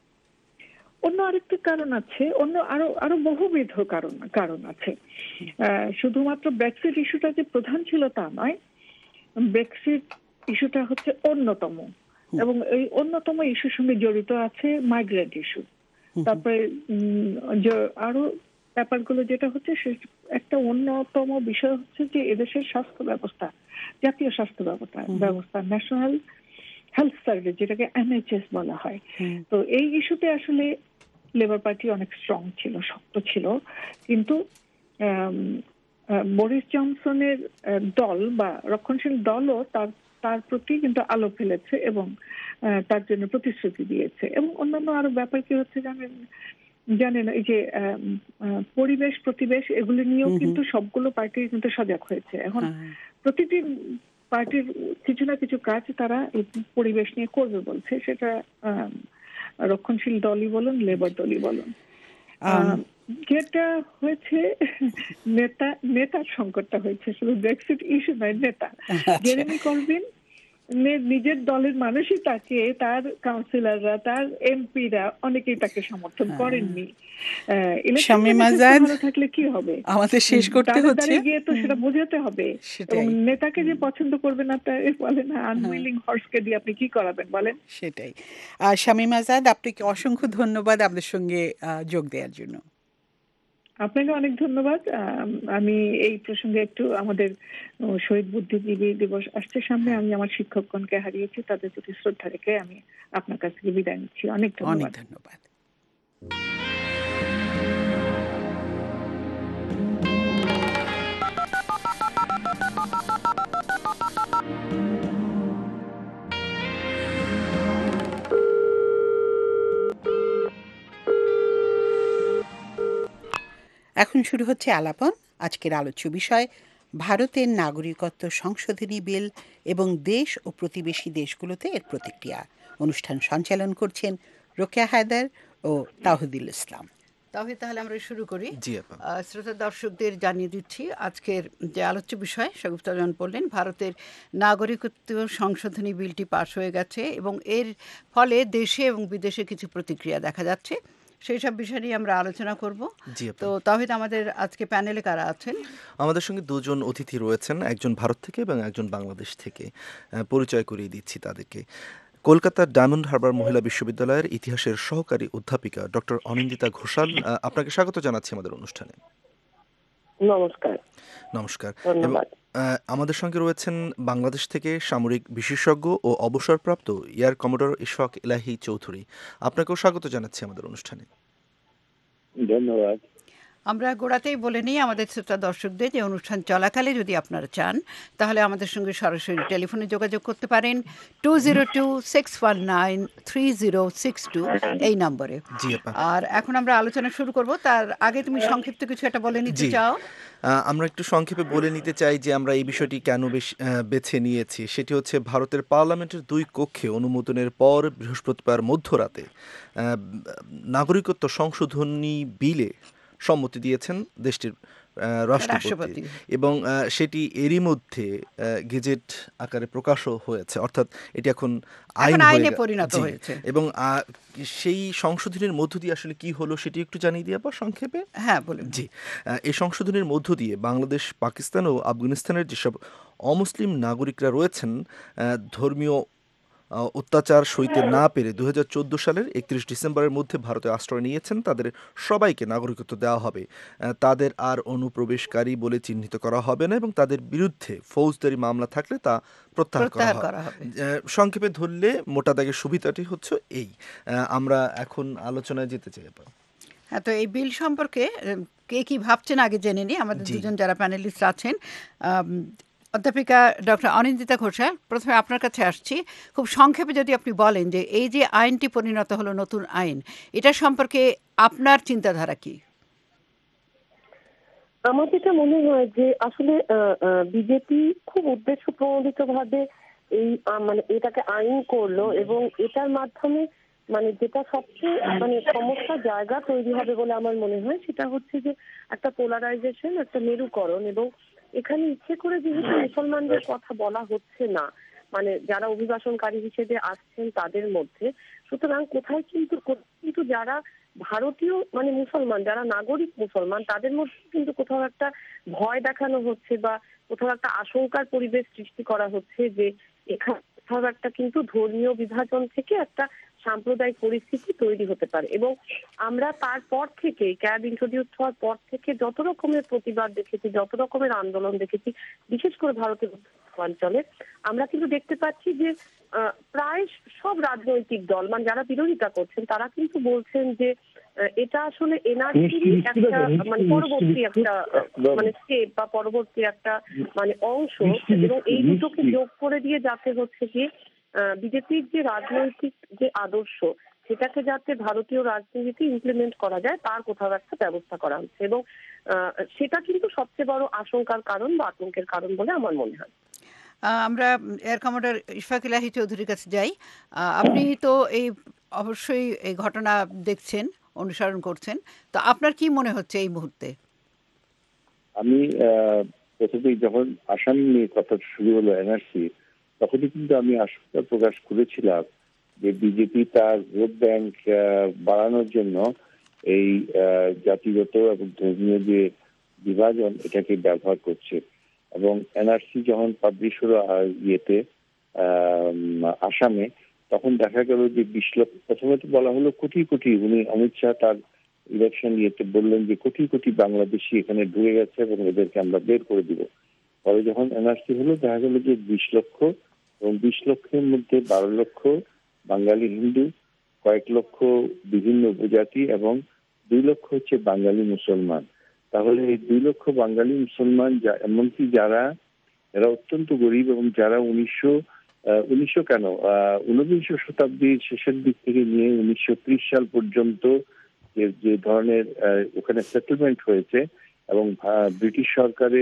[SPEAKER 12] অন্য আরেকটি কারণ আছে, অন্য আরো আরো বহুবিধ কারণ কারণ আছে। আহ, শুধুমাত্র ব্রেক্সিট ইস্যুটা যে প্রধান ছিল তা নয়, ব্রেক্সিট ইস্যুটা হচ্ছে অন্যতম, এবং এই অন্যতম ইস্যুর সঙ্গে জড়িত আছে মাইগ্রেন্ট ইস্যু। তারপরে উম, যে- আরো ব্যাপারগুলো যেটা হচ্ছে সে একটা অন্যতম বিষয় হচ্ছে যে এদেশের স্বাস্থ্য ব্যবস্থা, জাতীয় স্বাস্থ্য ব্যবস্থা ব্যবস্থা ন্যাশনাল হেলথ সার্ভিস, যেটাকে এনএইচএস বলা হয়। তো এই ইস্যুতে আসলে লেবার পার্টি অনেক স্ট্রং ছিল, শক্ত ছিল, কিন্তু আম, আহ, বরিস জনসনের আহ, দল বা রক্ষণশীল দলও তার তার প্রতি কিন্তু আলো ফেলেছে এবং আহ, তার জন্য প্রতিশ্রুতি দিয়েছে। এবং অন্যান্য আরো ব্যাপার কি হচ্ছে জানেন জানেন এই যে আম, আহ, পরিবেশ প্রতিবেশ এগুলো নিয়েও কিন্তু সবগুলো পার্টি কিন্তু সজাগ হয়েছে। এখন প্রতিটি পার্টির কিছু না কিছু কাজ তারা এই পরিবেশ নিয়ে করবে বলছে, সেটা আম, রক্ষণশীল দলই বলুন, লেবার দলই বলুন। আহ, যেটা হয়েছে নেতা নেতার সংকটটা হয়েছে, শুধু ব্রেক্সিট ইস্যু নয়, নেতা জেরেমি করবিন নে- নিজের দলের মানুষই তাকে, তার কাউন্সিলররা, তার এমপিরা অনেকেই তাকে সমর্থন করেননি। আহ, ইলেকশন
[SPEAKER 2] শামীম
[SPEAKER 12] ম্যানিফেস্টো
[SPEAKER 2] আজাদ,
[SPEAKER 12] ভালো থাকলে কি হবে,
[SPEAKER 2] আমাদের শেষ করতে
[SPEAKER 12] দাঁড়ে
[SPEAKER 2] হচ্ছে।
[SPEAKER 12] দাঁড়িয়ে গিয়ে তো সেটা বোঝাতে হবে। এবং
[SPEAKER 2] সেটাই
[SPEAKER 12] নেতাকে যে পছন্দ করবে না, তাই বলে না আনউইলিং হর্সকে দিয়ে আপনি কি করাবেন বলেন।
[SPEAKER 2] সেটাই আহ, শামীম আজাদ, আপনাকে অসংখ্য ধন্যবাদ আমাদের সঙ্গে আহ, যোগ দেওয়ার জন্য।
[SPEAKER 12] আপনাকে অনেক ধন্যবাদ। আম, আমি এই প্রসঙ্গে একটু আমাদের আহ, শহীদ বুদ্ধিজীবী দিবস আসছে সামনে, আমি আমার শিক্ষকগণকে হারিয়েছি, তাদের প্রতি শ্রদ্ধা রেখে আমি আপনার কাছ থেকে বিদায় নিচ্ছি। অনেক
[SPEAKER 2] অনেক
[SPEAKER 12] ধন্যবাদ।
[SPEAKER 2] ধন্যবাদ। এখন শুরু হচ্ছে আলাপন। আজকের আলোচ্য বিষয় ভারতের নাগরিকত্ব সংশোধনী বিল এবং দেশ ও প্রতিবেশী দেশগুলোতে এর প্রতিক্রিয়া। অনুষ্ঠান সঞ্চালন করছেন রোকেয়া হায়দার ও তাওহিদুল ইসলাম। তাহলে তাহলে আমরা শুরু করি।
[SPEAKER 13] জি আপা।
[SPEAKER 2] আহ, শ্রোতা দর্শকদের জানিয়ে দিচ্ছি আজকের যে আলোচ্য বিষয় সগুপ্তজন বললেন ভারতের নাগরিকত্ব সংশোধনী বিলটি পাশ হয়ে গেছে এবং এর ফলে দেশে এবং বিদেশে কিছু প্রতিক্রিয়া দেখা যাচ্ছে, সেই সব বিষয় নিয়ে আমরা আলোচনা করব।
[SPEAKER 13] জি আপা।
[SPEAKER 2] তো তাহিদ, আমাদের আজকে প্যানেলে কারা আছেন?
[SPEAKER 13] আমাদের সঙ্গে দুজন অতিথি রয়েছেন, একজন ভারত থেকে এবং একজন বাংলাদেশ থেকে। আহ, পরিচয় করিয়ে দিচ্ছি তাদেরকে। কলকাতার ডায়মন্ড হারবার মহিলা বিশ্ববিদ্যালয়ের ইতিহাসের সহকারী অধ্যাপিকা ডক্টর অনিন্দিতা ঘোষাল, আহ, আপনাকে স্বাগত জানাচ্ছি আমাদের অনুষ্ঠানে।
[SPEAKER 11] নমস্কার।
[SPEAKER 13] নমস্কার।
[SPEAKER 11] ধন্যবাদ।
[SPEAKER 13] আহ, আমাদের সঙ্গে রয়েছেন বাংলাদেশ থেকে সামরিক বিশেষজ্ঞ ও অবসরপ্রাপ্ত এয়ার কমোডর ইশফাক ইলাহি চৌধুরী, আপনাকেও স্বাগত জানাচ্ছি আমাদের অনুষ্ঠানে।
[SPEAKER 14] ধন্যবাদ।
[SPEAKER 2] আমরা গোড়াতেই বলে নিই আমাদের শ্রোতা দর্শকদের যে অনুষ্ঠান চলাকালে যদি আপনারা চান তাহলে আমাদের সঙ্গে সরাসরি টেলিফোনে যোগাযোগ করতে পারেন two zero two six one nine three zero six two এই নম্বরে।
[SPEAKER 13] জি আপা।
[SPEAKER 2] আর এখন আমরা আলোচনা শুরু করব, তার আগে তুমি সংক্ষিপ্ত কিছু একটা বলে নিতে
[SPEAKER 13] জি।
[SPEAKER 2] চাও?
[SPEAKER 13] আহ, আমরা একটু সংক্ষেপে বলে নিতে চাই যে আমরা এই বিষয়টি কেন বেশ- আহ, বেছে নিয়েছি। সেটি হচ্ছে ভারতের পার্লামেন্টের দুই কক্ষে অনুমোদনের পর বৃহস্পতিবার মধ্যরাতে আহ, নাগরিকত্ব সংশোধনী বিলে সম্মতি দিয়েছেন দেশটির আহ, রাষ্ট্রপতি
[SPEAKER 2] রাষ্ট্রপতি।
[SPEAKER 13] এবং আহ, সেটি এরই মধ্যে আহ, গেজেট আকারে প্রকাশও হয়েছে, অর্থাৎ এটি এখন আইন
[SPEAKER 2] এখন
[SPEAKER 13] হয়ে
[SPEAKER 2] আইনে
[SPEAKER 13] গে-
[SPEAKER 2] পরিণত
[SPEAKER 13] জি।
[SPEAKER 2] হয়েছে।
[SPEAKER 13] এবং আহ, সেই সংশোধনের মধ্য দিয়ে আসলে কি হলো সেটি একটু জানিয়ে দিয়ে আবার সংক্ষেপে।
[SPEAKER 2] হ্যাঁ বলুন।
[SPEAKER 13] জি, আহ, এই সংশোধনের মধ্য দিয়ে বাংলাদেশ, পাকিস্তান ও আফগানিস্তানের যেসব অমুসলিম নাগরিকরা রয়েছেন, আহ, ধর্মীয় আহ, অত্যাচার সইতে না পেরে দু হাজার চোদ্দো সালের একত্রিশ ডিসেম্বরের মধ্যে ভারতে আশ্রয় নিয়েছেন, তাদের সবাইকে নাগরিকত্ব দেওয়া হবে। আহ, তাদের আর অনুপ্রবেশকারী বলে চিহ্নিত করা হবে না এবং তাদের বিরুদ্ধে ফৌজদারি মামলা থাকলে তা প্রত্যাহার করা
[SPEAKER 2] প্রত্যাহার
[SPEAKER 13] হবে।
[SPEAKER 2] করা হবে।
[SPEAKER 13] আহ, সংক্ষেপে ধরলে মোটা দাগের সুবিধাটি হচ্ছে এই। আহ, আমরা এখন আলোচনায় যেতে চাই আপা।
[SPEAKER 2] হ্যাঁ, তো এই বিল সম্পর্কে উম, কে কি ভাবছেন আগে জেনে নিই। আমাদের
[SPEAKER 13] জি।
[SPEAKER 2] দুজন যারা প্যানেলিস্ট আছেন, আম, অধ্যাপিকা ডক্টর অনিন্দিতা ঘোষাল, প্রথমে আপনার কাছে আসছি। খুব সংক্ষেপে যদি আপনি বলেন যে এই যে আইনটি পরিণত হলো নতুন আইন, এটা সম্পর্কে আপনার চিন্তাধারা কি?
[SPEAKER 11] আমার যেটা মনে হয় যে আসলে বিজেপি খুব উদ্দেশ্য প্রণোদিত ভাবে এই আহ, মানে এটাকে আইন করলো এবং এটার মাধ্যমে মানে যেটা সবচেয়ে মানে সমস্যার জায়গা তৈরি হবে বলে আমার মনে হয় সেটা হচ্ছে যে একটা পোলারাইজেশন, একটা মেরুকরণ। এবং এখানে ইচ্ছে করে যেহেতু মুসলমানদের কথা বলা হচ্ছে না, মানে যারা অভিবাসনকারী হিসেবে আসছেন তাদের মধ্যে, সুতরাং কোথায় কিন্তু কিন্তু যারা ভারতীয় মানে মুসলমান, যারা নাগরিক মুসলমান, তাদের মধ্যে কিন্তু কোথাও একটা ভয় দেখানো হচ্ছে বা কোথাও একটা আশঙ্কার পরিবেশ সৃষ্টি করা হচ্ছে যে এখানে কোথাও একটা কিন্তু ধর্মীয় বিভাজন থেকে একটা সাম্প্রদায়িক পরিস্থিতি তৈরি হতে পারে। এবং আমরা তারপর থেকে ক্যাব ইন্ট্রোডিউস হওয়ার পর থেকে যত রকমের প্রতিবাদ দেখেছি, যত রকমের আন্দোলন দেখেছি, বিশেষ করে ভারতের অঞ্চলে, আমরা কিন্তু দেখতে পাচ্ছি যে আহ, প্রায় সব রাজনৈতিক দল মানে যারা বিরোধিতা করছেন তারা কিন্তু বলছেন যে আহ, এটা আসলে এনআরসির একটা মানে পরবর্তী একটা আহ, মানে স্টেপ বা পরবর্তী একটা মানে অংশ, এবং এই দুটোকে যোগ করে দিয়ে যাতে হচ্ছে যে বিজেপির যে রাজনৈতিক যে আদর্শ সেটাকে যাতে ভারতীয় রাজনীতিতে ইমপ্লিমেন্ট করা যায় তার কোথাও একটা ব্যবস্থা করা হচ্ছে। এবং আহ, সেটা কিন্তু সবচেয়ে বড় আশঙ্কার কারণ বা আতঙ্কের কারণ বলে আমার মনে হয়।
[SPEAKER 2] আহ, আমরা এয়ার কমোডর ইশফাক ইলাহি চৌধুরীর কাছে যাই। আহ, আপনি তো এই অবশ্যই এই ঘটনা দেখছেন, অনুসরণ করছেন, তো আপনার কি মনে হচ্ছে এই মুহূর্তে?
[SPEAKER 14] আমি আহ, প্রথমেই যখন আসাম নিয়ে কথা শুরু হলো এনআরসি, তখনই কিন্তু আমি আশঙ্কা প্রকাশ করেছিলাম যে বিজেপি তার ভোট ব্যাংক আহ, বাড়ানোর জন্য এই আহ, জাতিগত এবং ধর্মীয় যে বিভাজন এটাকে ব্যবহার করছে। এবং এনআরসি যখন পাবলিশ হলো আহ, ইয়েতে আহ, আসামে, তখন দেখা গেল যে বিশ লক্ষ, প্রথমে তো বলা হলো কোটি কোটি, উনি অমিত শাহ তার ইলেকশন ইয়েতে বললেন যে কোটি কোটি বাংলাদেশি এখানে ঢুকে গেছে এবং এদেরকে আমরা বের করে দিব। পরে যখন এনআরসি হলো দেখা গেল যে বিশ লক্ষ, এবং বিশ লক্ষের মধ্যে বারো লক্ষ বাঙালি হিন্দু, কয়েক লক্ষ বিভিন্ন উপজাতি এবং দুই লক্ষ হচ্ছে বাঙালি মুসলমান। তাহলে এই দুই লক্ষ বাঙালি মুসলমান যা এমনকি যারা এরা অত্যন্ত গরিব এবং যারা উনিশশো আহ উনিশশো কেন আহ ঊনবিংশ শতাব্দীর শেষের দিক থেকে নিয়ে উনিশশো ত্রিশ সাল পর্যন্ত যে যে ধরনের আহ, ওখানে সেটেলমেন্ট হয়েছে এবং ব্রিটিশ সরকারের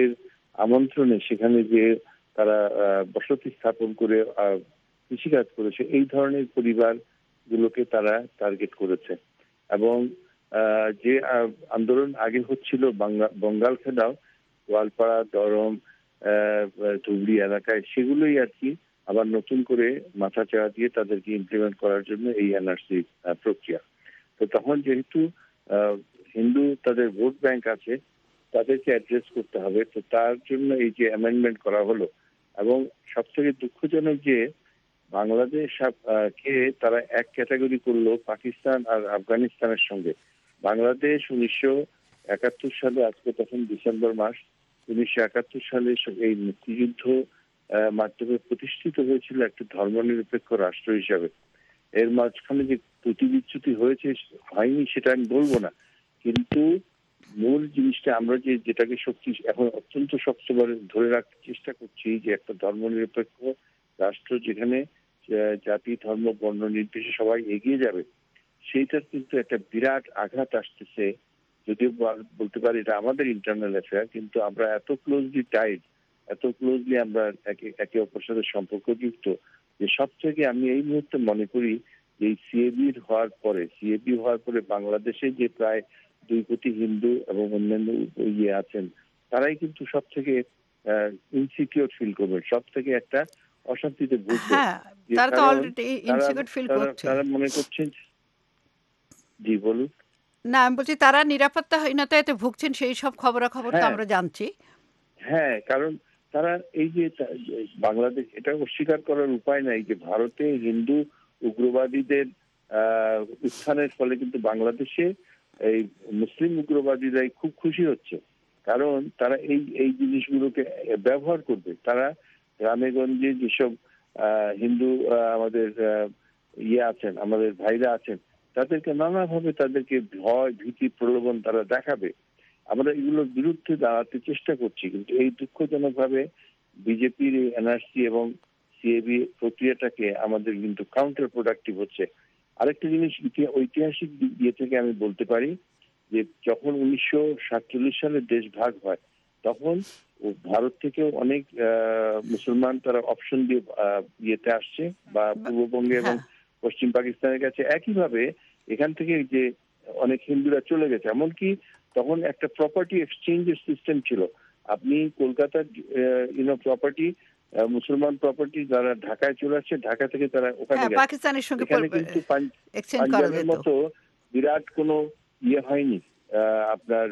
[SPEAKER 14] আমন্ত্রণে সেখানে যে তারা আহ, বসতি স্থাপন করে আহ, কৃষিকাজ করেছে, এই ধরনের পরিবারগুলোকে তারা টার্গেট করেছে। এবং আহ, যে আহ, আন্দোলন আগে হচ্ছিল বাংলা বঙ্গাল খেদাও, গোয়ালপাড়া, দরম, আহ, ধুবড়ি এলাকায়, সেগুলোই আর কি আবার নতুন করে মাথা চাড়া দিয়ে তাদেরকে ইমপ্লিমেন্ট করার জন্য এই এনআরসি প্রক্রিয়া। তো তখন যেহেতু আহ, হিন্দু তাদের ভোট ব্যাংক আছে, তাদেরকে অ্যাড্রেস করতে হবে, তো তার জন্য এই যে অ্যামেন্ডমেন্ট করা হলো। এবং সব থেকে দুঃখজনক যে বাংলাদেশ আহ, কে তারা এক ক্যাটাগরি করলো পাকিস্তান আর আফগানিস্তানের সঙ্গে। বাংলাদেশ উনিশশো একাত্তর সালে, আজকে তখন ডিসেম্বর মাস, উনিশশো একাত্তর সালে এই মুক্তিযুদ্ধ আহ, মাধ্যমে প্রতিষ্ঠিত হয়েছিল একটা ধর্মনিরপেক্ষ রাষ্ট্র হিসাবে। এর মাঝখানে যে প্রতিবিচ্যুতি হয়েছে হয়নি সেটা আমি বলবো না, কিন্তু মূল জিনিসটা আমরা যে যেটাকে শক্তি এখন অত্যন্ত শক্তভাবে ধরে রাখতে চেষ্টা করছি, যে একটা ধর্মনিরপেক্ষ রাষ্ট্র যেখানে আহ, জাতি, ধর্ম, বর্ণ নির্বিশেষে সবাই এগিয়ে যাবে, সেইটার কিন্তু একটা বিরাট আঘাত আসতেছে। যদিও বল- বলতে পারি এটা আমাদের ইন্টারনাল অ্যাফেয়ার, কিন্তু আমরা এত ক্লোজলি টাইড, এত ক্লোজলি আমরা একে একে অপরের সাথে সম্পর্কযুক্ত, যে সব থেকে আমি এই মুহূর্তে মনে করি যে এই সিএবির হওয়ার পরে সিএবি হওয়ার পরে বাংলাদেশে যে প্রায় দুই কোটি হিন্দু এবং অন্যান্য ইয়ে আছেন, তারাই কিন্তু সব থেকে ইনসিকিউর ফিল করবে, সব থেকে একটা অশান্তিতে ভুগবে।
[SPEAKER 15] হ্যাঁ,
[SPEAKER 14] যে
[SPEAKER 15] তারা তো
[SPEAKER 14] কারণ
[SPEAKER 15] অলরেডি
[SPEAKER 14] তারা
[SPEAKER 15] ইনসিকিউর ফিল
[SPEAKER 14] তারা
[SPEAKER 15] করছে।
[SPEAKER 14] তারা মনে করছেন, জি বলুন।
[SPEAKER 15] না, আমি বলছি তারা নিরাপত্তাহীনতায় এতে ভুগছেন, সেই সব খবরাখবর তো
[SPEAKER 14] হ্যাঁ
[SPEAKER 15] আমরা জানছি।
[SPEAKER 14] হ্যাঁ, কারণ তারা এই যে তা- যে বাংলাদেশ, এটা অস্বীকার করার উপায় নাই যে ভারতে হিন্দু উগ্রবাদীদের আহ উত্থানের ফলে কিন্তু বাংলাদেশে এই মুসলিম উগ্রবাদীরাই খুব খুশি হচ্ছে। কারণ তারা এই এই জিনিসগুলোকে ব্যবহার করবে। তারা গ্রামে গঞ্জে যেসব আহ হিন্দু আহ, আমাদের আহ, ইয়ে আছেন, আমাদের ভাইরা আছেন, তাদেরকে নানাভাবে তাদেরকে ভয়, ভীতি, প্রলোভন তারা দেখাবে। আমরা এগুলোর বিরুদ্ধে দাঁড়াতে চেষ্টা করছি, কিন্তু এই দুঃখজনক ভাবে বিজেপির এনআরসি এবং সিএবি প্রক্রিয়াটাকে আমাদের কিন্তু কাউন্টার প্রোডাক্টিভ হচ্ছে। আরেকটা জিনিস ইতি- ঐতিহাসিক দিক দিয়ে থেকে আমি বলতে পারি যে যখন উনিশশো সাতচল্লিশ সালে দেশ ভাগ হয়, তখন ও ভারত থেকেও অনেক আহ, মুসলমান তারা অপশন দিয়ে আহ, ইয়েতে আসছে, বা পূর্ববঙ্গে এবং পশ্চিম পাকিস্তানের কাছে। একইভাবে এখান থেকে যে অনেক হিন্দুরা চলে গেছে, এমনকি তখন একটা প্রপার্টি এক্সচেঞ্জের সিস্টেম ছিল। আপনি কলকাতার ইউনো প্রপার্টি, মুসলমান প্রপার্টি যারা ঢাকায় চলে আসছে, ঢাকা থেকে তারা ওখানে
[SPEAKER 15] হ্যাঁ,
[SPEAKER 14] গেছে।
[SPEAKER 15] পাকিস্তানের সঙ্গে
[SPEAKER 14] এখানে কিন্তু পাঞ্জ-
[SPEAKER 15] এক্সচেঞ্জ করা
[SPEAKER 14] পাঞ্জাবের
[SPEAKER 15] যেত।
[SPEAKER 14] মতো বিরাট কোনো ইয়ে হয়নি, আহ, আপনার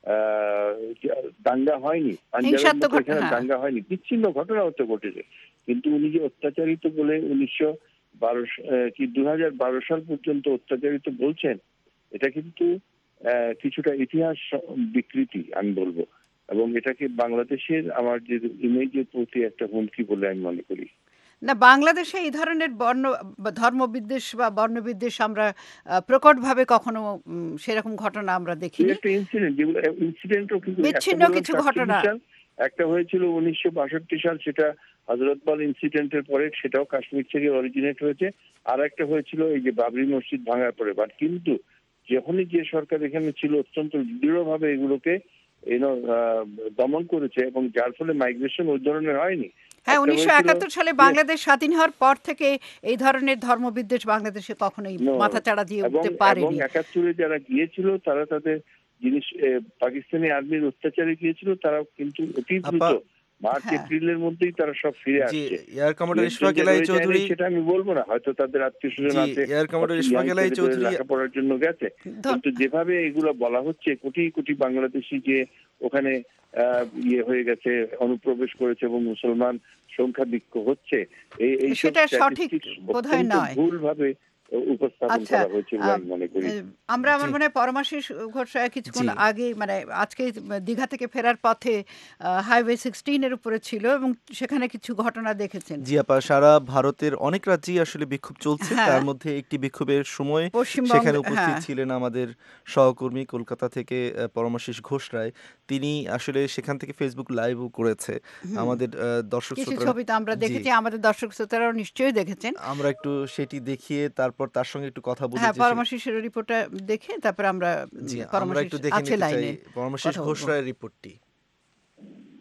[SPEAKER 14] আহ, দাঙ্গা হয়নি, পাঞ্জাবের
[SPEAKER 15] হিংসাত্মক
[SPEAKER 14] মতো
[SPEAKER 15] ঘটনা,
[SPEAKER 14] এখানে
[SPEAKER 15] হ্যাঁ।
[SPEAKER 14] দাঙ্গা হয়নি, বিচ্ছিন্ন ঘটনা হতে ঘটেছে। কিন্তু উনি যে অত্যাচারিত বলে উনিশশো বারো কি দু হাজার বারো সাল পর্যন্ত অত্যাচারিত বলছেন, এটা কিন্তু আহ, কিছুটা ইতিহাস বিকৃতি আমি বলবো, এবং এটাকে বাংলাদেশের আমার যে ইমেজের প্রতি একটা হুমকি বলে আমি মনে করি।
[SPEAKER 15] না, বাংলাদেশে এই ধরনের বর্ণ বা ধর্মবিদ্বেষ বা বর্ণবিদ্বেষ আমরা আহ, প্রকটভাবে কখনো উম, সেরকম ঘটনা আমরা
[SPEAKER 14] দুই
[SPEAKER 15] দেখিনি।
[SPEAKER 14] একটা ইনসিডেন্ট, যেগুলো ইনসিডেন্টও কিন্তু একটা
[SPEAKER 15] বিচ্ছিন্ন
[SPEAKER 14] বললাম
[SPEAKER 15] কিছু
[SPEAKER 14] সাতচল্লিশ
[SPEAKER 15] ঘটনা।
[SPEAKER 14] সাল, একটা হয়েছিল উনিশশো বাষট্টি সাল, সেটা হজরতবাল ইনসিডেন্টের পরে, সেটাও কাশ্মীর থেকে অরিজিনেট হয়েছে। আর একটা হয়েছিল এই যে বাবরি মসজিদ ভাঙার পরে। বাট কিন্তু যখনই যে সরকার এখানে ছিল অত্যন্ত দৃঢ়ভাবে এগুলোকে ইউনো দমন করেছে, এবং যার ফলে মাইগ্রেশন ওই ধরনের হয়নি।
[SPEAKER 15] হ্যাঁ,
[SPEAKER 14] একটা
[SPEAKER 15] উনিশশো
[SPEAKER 14] হয়েছিল
[SPEAKER 15] একাত্তর সালে বাংলাদেশ স্বাধীন হওয়ার পর থেকে এই ধরনের ধর্মবিদ্বেষ বাংলাদেশে কখনোই
[SPEAKER 14] No,
[SPEAKER 15] মাথাচাড়া দিয়ে
[SPEAKER 14] এবং
[SPEAKER 15] উঠতে
[SPEAKER 14] এবং
[SPEAKER 15] পারেনি।
[SPEAKER 14] একাত্তরে যারা গিয়েছিল তারা তাদের জিনিস এ, পাকিস্তানি আর্মির অত্যাচারে গিয়েছিল, তারা কিন্তু অতি দ্রুত
[SPEAKER 13] আপা-
[SPEAKER 14] মার্চ
[SPEAKER 15] হ্যাঁ।
[SPEAKER 14] এপ্রিলের মধ্যেই তারা সব ফিরে
[SPEAKER 13] জি,
[SPEAKER 14] আসছে।
[SPEAKER 13] এয়ার কমান্ডার
[SPEAKER 14] কেউ
[SPEAKER 13] ইশফাক
[SPEAKER 14] যে
[SPEAKER 13] এলাই
[SPEAKER 14] রয়ে যায়নি
[SPEAKER 13] চৌধুরী
[SPEAKER 14] সেটা আমি বলবো না, হয়তো তাদের আত্মীয় স্বজন
[SPEAKER 13] জি,
[SPEAKER 14] আছে,
[SPEAKER 13] এয়ার কমান্ডার ইশফাক
[SPEAKER 14] ইয়াং
[SPEAKER 13] এলাই
[SPEAKER 14] ছেলেদের
[SPEAKER 13] চৌধুরী
[SPEAKER 14] লেখাপড়ার জন্য গেছে। কিন্তু যেভাবে এগুলো বলা হচ্ছে, কোটি কোটি বাংলাদেশি যে ওখানে আহ, ইয়ে হয়ে গেছে, অনুপ্রবেশ করেছে এবং মুসলমান সংখ্যা বিক্ষোভ হচ্ছে, এই এইসব
[SPEAKER 15] সেটা সঠিক
[SPEAKER 14] statistics
[SPEAKER 15] বোধহয়
[SPEAKER 14] অত্যন্ত
[SPEAKER 15] নয়।
[SPEAKER 14] ভুলভাবে উপস্থাপন
[SPEAKER 15] আচ্ছা,
[SPEAKER 14] করা হয়েছে বলে
[SPEAKER 15] আম,
[SPEAKER 14] আমি মনে করি।
[SPEAKER 15] এ, আমরা আমার
[SPEAKER 13] জি।
[SPEAKER 15] মনে হয় পরমাশিস ঘোষ রায় কিছুক্ষণ
[SPEAKER 13] জি।
[SPEAKER 15] আগে মানে আজকে দীঘা থেকে ফেরার পথে হাইওয়ে সিক্সটিন এর উপরে ছিল এবং সেখানে কিছু ঘটনা দেখেছেন।
[SPEAKER 13] জি আপা, সারা ভারতের অনেক রাজ্যেই আসলে বিক্ষোভ চলছে।
[SPEAKER 15] হ্যাঁ।
[SPEAKER 13] তার মধ্যে একটি বিক্ষোভের সময়
[SPEAKER 15] পশ্চিমবঙ্গ,
[SPEAKER 13] সেখানে উপস্থিত
[SPEAKER 15] হ্যাঁ।
[SPEAKER 13] ছিলেন আমাদের সহকর্মী কলকাতা থেকে আহ, পরমাশিস ঘোষ রায়। তিনি আসলে সেখান থেকে ফেসবুক লাইভও করেছে। আমাদের আহ, দর্শক
[SPEAKER 15] কিছু
[SPEAKER 13] শ্রোতারা
[SPEAKER 15] ছবি তো আমরা
[SPEAKER 13] জি,
[SPEAKER 15] দেখেছি, আমাদের দর্শক শ্রোতারাও নিশ্চয়ই দেখেছেন।
[SPEAKER 13] আমরা একটু সেটি দেখিয়ে তারপর তার সঙ্গে একটু কথা বলি
[SPEAKER 15] হ্যাঁ,
[SPEAKER 13] যে সে-
[SPEAKER 15] পরমাশিসের রিপোর্টটা দেখে তারপরে আমরা
[SPEAKER 13] জি, আমরা
[SPEAKER 15] পরমাশিস
[SPEAKER 13] একটু দেখে
[SPEAKER 15] আছে
[SPEAKER 13] নিতে চাই
[SPEAKER 15] লাইনে
[SPEAKER 13] পরমাশিস
[SPEAKER 15] কথা
[SPEAKER 13] ঘোষ
[SPEAKER 15] বলবো।
[SPEAKER 13] রায়ের রিপোর্টটি।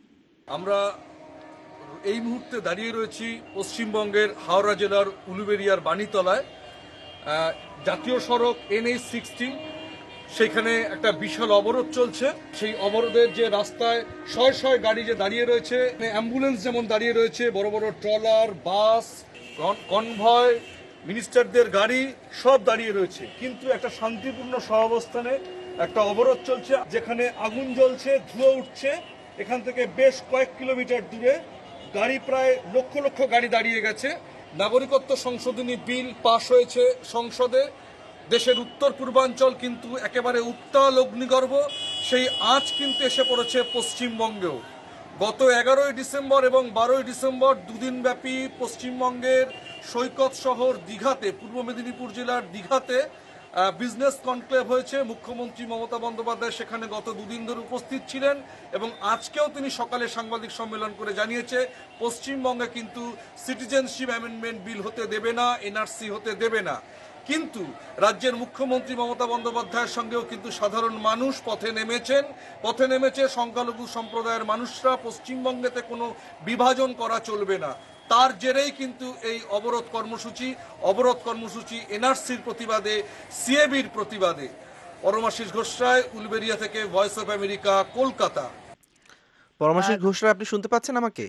[SPEAKER 16] আমরা এই মুহূর্তে দাঁড়িয়ে রয়েছি পশ্চিমবঙ্গের হাওড়া জেলার উলুবেড়িয়ার বাণীতলায়। জাতীয় সড়ক এন এইচ সিক্সটি, সেখানে একটা বিশাল অবরোধ চলছে। সেই অবরোধের যে রাস্তায় শয় শয় গাড়ি যে দাঁড়িয়ে রয়েছে, অ্যাম্বুলেন্স যেমন দাঁড়িয়ে রয়েছে, বড় বড় ট্রলার, বাস, কনভয়, মিনিস্টারদের গাড়ি সব দাঁড়িয়ে রয়েছে। কিন্তু একটা শান্তিপূর্ণ সহাবস্থানে একটা অবরোধ চলছে, যেখানে আগুন জ্বলছে, ধুয়ো উঠছে। এখান থেকে বেশ কয়েক কিলোমিটার দূরে গাড়ি, প্রায় লক্ষ লক্ষ গাড়ি দাঁড়িয়ে গেছে। নাগরিকত্ব সংশোধনী বিল পাশ হয়েছে সংসদে। দেশের উত্তর পূর্বাঞ্চল কিন্তু একেবারে উত্তাল অগ্নিগর্ভ, সেই আঁচ কিন্তু এসে পড়েছে পশ্চিমবঙ্গেও। গত এগারোই ডিসেম্বর এবং বারোই ডিসেম্বর দুদিনব্যাপী পশ্চিমবঙ্গের সৈকত শহর দীঘাতে, পূর্ব মেদিনীপুর জেলার দীঘাতে বিজনেস কনক্লেভ হয়েছে। মুখ্যমন্ত্রী মমতা বন্দ্যোপাধ্যায় সেখানে গত দুদিন ধরে উপস্থিত ছিলেন এবং আজকেও তিনি সকালে সাংবাদিক সম্মেলন করে জানিয়েছে পশ্চিমবঙ্গে কিন্তু সিটিজেনশিপ অ্যামেন্ডমেন্ট বিল হতে দেবে না, এনআরসি হতে দেবে না। কিন্তু রাজ্যের মুখ্যমন্ত্রী মমতা বন্দ্যোপাধ্যায়ের সঙ্গেও কিন্তু সাধারণ মানুষ পথে নেমেছেন। পথে নেমেছে সংখ্যালঘু সম্প্রদায়ের মানুষরা। পশ্চিমবঙ্গেতে কোনো বিভাজন করা চলবে না, তার জেরেই কিন্তু এই অবরোধ কর্মসূচি। অবরোধ কর্মসূচি এনআরসির প্রতিবাদে, সিএবির প্রতিবাদে। পরমাশিস ঘোষ রায়, উলুবেড়িয়া থেকে, Voice of America, Kolkata.
[SPEAKER 13] Paramashis Ghosh Roy, আপনি শুনতে পাচ্ছেন আমাকে?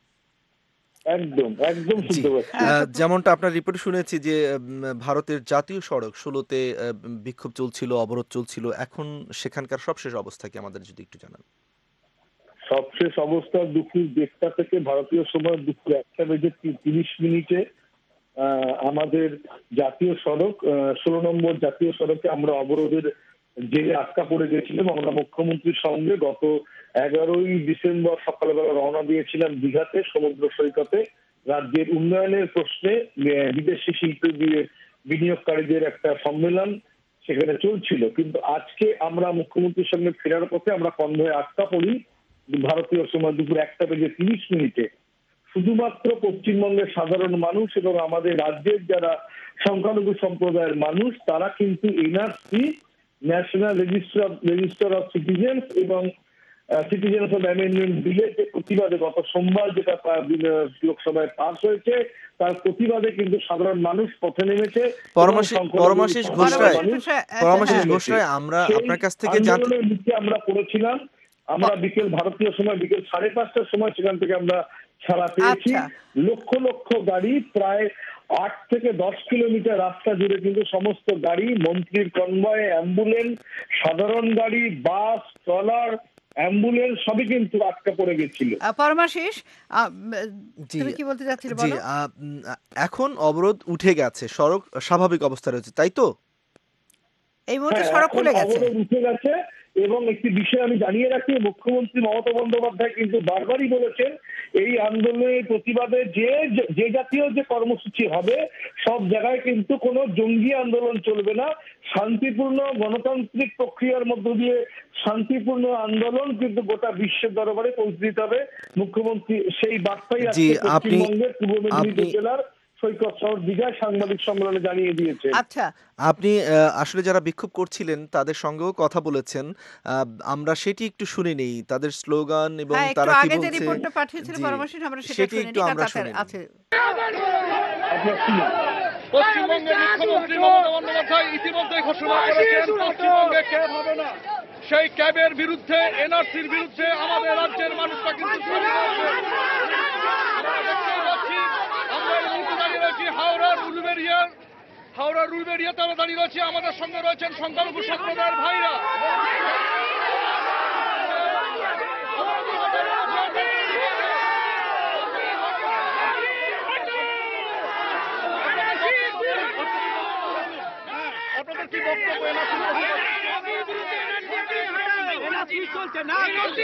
[SPEAKER 14] একদম একদম শুনতে পাচ্ছি।
[SPEAKER 13] যেমনটা আপনার রিপোর্টে শুনেছি যে ভারতের জাতীয় সড়ক ষোলোতে বিক্ষোভ চলছিল, অবরোধ চলছিল। এখন সেখানকার সবশেষ অবস্থা কি আমাদের যদি একটু জানান?
[SPEAKER 14] সবশেষ অবস্থা দুপুর দেড়টা থেকে ভারতীয় সময় দুপুর একটা বেজে তিরিশ মিনিটে আমাদের জাতীয় সড়ক ষোলো নম্বর জাতীয় সড়কে আমরা অবরোধের জেলে আটকা পড়ে গেছিলাম। আমরা মুখ্যমন্ত্রীর সঙ্গে গত এগারোই ডিসেম্বর সকালবেলা রওনা দিয়েছিলাম দীঘাতে, সমুদ্র সৈকতে। রাজ্যের উন্নয়নের প্রশ্নে বিদেশি শিল্পী বিনিয়োগকারীদের একটা সম্মেলন সেখানে চলছিল। কিন্তু আজকে আমরা মুখ্যমন্ত্রীর সঙ্গে ফেরার পথে আমরা কনভয়ে আটকা পড়ি ভারতীয় সময় দুপুর একটা বেজে তিরিশ মিনিটে। শুধুমাত্র পশ্চিমবঙ্গের সাধারণ মানুষ এবং আমাদের রাজ্যের যারা সংখ্যালঘু সম্প্রদায়ের মানুষ, তারা কিন্তু NRC, national register register of citizens এবং সিটিজেন্স অফ অ্যামেন্ডমেন্ট বিলের যে প্রতিবাদে গত সোমবার যেটা লোকসভায় পাস হয়েছে, তার প্রতিবাদে কিন্তু সাধারণ মানুষ পথে নেমেছে।
[SPEAKER 13] পরমাশিস ঘোষ রায়, পরমাশিস ঘোষ রায়, আমরা আপনার কাছ থেকে জানতে
[SPEAKER 14] আমরা পড়েছিলাম। আমরা বিকেল ভারতীয় সময় বিকেল সাড়ে পাঁচটার সময় সেখান থেকে আমরা ছাড়া পেয়েছি। লক্ষ লক্ষ গাড়ি, প্রায় আট থেকে দশ কিলোমিটার রাস্তা জুড়ে কিন্তু সমস্ত গাড়ি, মন্ত্রীর কনভয়, অ্যাম্বুলেন্স, সাধারণ গাড়ি, বাস, ট্রলার, অ্যাম্বুলেন্স সবই কিন্তু আটকা পড়ে গেছিল।
[SPEAKER 15] পরমাশিস, তুমি কি বলতে চাচ্ছিলে বলো?
[SPEAKER 13] এখন অবরোধ উঠে গেছে, সড়ক স্বাভাবিক অবস্থা রয়েছে, তাই তো?
[SPEAKER 15] এই মুহূর্তে সড়ক খুলে গেছে,
[SPEAKER 14] অবরোধ উঠে গেছে। এবং একটি বিষয় আমি জানিয়ে রাখি, মুখ্যমন্ত্রী মমতা বন্দ্যোপাধ্যায় কিন্তু বারবারই বলেছেন এই আন্দোলনের প্রতিবাদে যে যে জাতীয় যে কর্মসূচি হবে সব জায়গায় কিন্তু কোনো জঙ্গি আন্দোলন চলবে না। শান্তিপূর্ণ গণতান্ত্রিক প্রক্রিয়ার মধ্য দিয়ে শান্তিপূর্ণ আন্দোলন কিন্তু গোটা বিশ্বের দরবারে পৌঁছে দিতে হবে। মুখ্যমন্ত্রী সেই বার্তাই আজকে পশ্চিমবঙ্গের পূর্ব মেদিনীপুর জেলার সৈকত শহর দীঘায় সাংবাদিক সম্মেলনে জানিয়ে দিয়েছে।
[SPEAKER 15] আচ্ছা,
[SPEAKER 13] আপনি আসলে যারা বিক্ষোভ করছিলেন তাদের সঙ্গেও কথা বলেছেন, আমরা সেটি একটু শুনে নেই, তাদের স্লোগান এবং তারা কি বলছে
[SPEAKER 15] সেটি একটু আমরা শুনে নিই।
[SPEAKER 16] পশ্চিমবঙ্গের মুখ্যমন্ত্রী মমতা বন্দ্যোপাধ্যায় ইতিমধ্যে ঘোষণা করেছেন পশ্চিমবঙ্গে ক্যাব হবে না। সেই ক্যাবের বিরুদ্ধে, এনআরসির বিরুদ্ধে আমাদের রাজ্যের মানুষরা কিন্তু আমরা এই মুহূর্তে দাঁড়িয়ে রয়েছি হাওড়ার উলুবেড়িয়ার হাওড়ার উলুবেড়িয়াতে আমরা দাঁড়িয়ে রয়েছি। আমাদের সঙ্গে রয়েছেন সংখ্যালঘু সম্প্রদায়ের ভাইরা। আপনাদের কি বক্তব্য? চলছে না,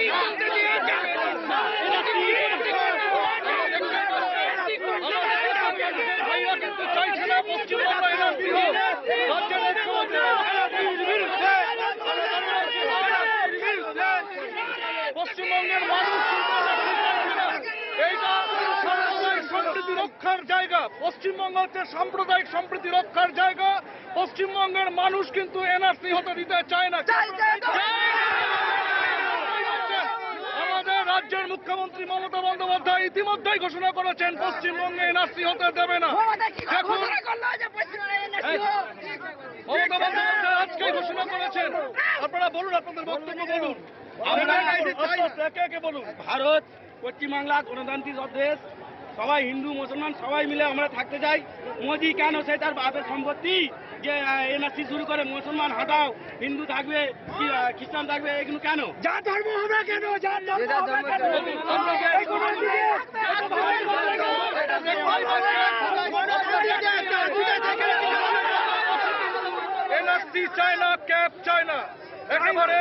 [SPEAKER 16] ভাইরা কিন্তু চাইছে না পশ্চিমবঙ্গ এনআরসি হোক। রাজ্যের পশ্চিমবঙ্গের মানুষ এইটা সাম্প্রদায়িক সম্প্রীতি রক্ষার জায়গা। পশ্চিমবঙ্গ হচ্ছে সাম্প্রদায়িক সম্প্রীতি রক্ষার জায়গা। পশ্চিমবঙ্গের মানুষ কিন্তু এনআরসি হতে দিতে চায় না। আমাদের রাজ্যের মুখ্যমন্ত্রী মমতা বন্দ্যোপাধ্যায় ইতিমধ্যেই ঘোষণা করেছেন পশ্চিমবঙ্গে এনআরসি হতে দেবে না। দেখুন, মমতা বন্দ্যোপাধ্যায় আজকেই ঘোষণা করেছেন। আপনারা বলুন, আপনাদের বক্তব্য বলুন। আমরা একে একে বলুন।
[SPEAKER 17] ভারত পশ্চিমবাংলা গণতান্ত্রিক দেশ, সবাই হিন্দু মুসলমান সবাই মিলে আমরা থাকতে চাই। মোদি কেন সে তার বাপের সম্পত্তি যে এনআরসি শুরু করে মুসলমান হটাও, হিন্দু থাকবে, খ্রিস্টান থাকবে, এগুলো কেন? যা ধর্ম হবে কেন, যা ধর্ম হবে কেন?
[SPEAKER 16] এনআরসি চায় না, ক্যাপ চায় না, একেবারে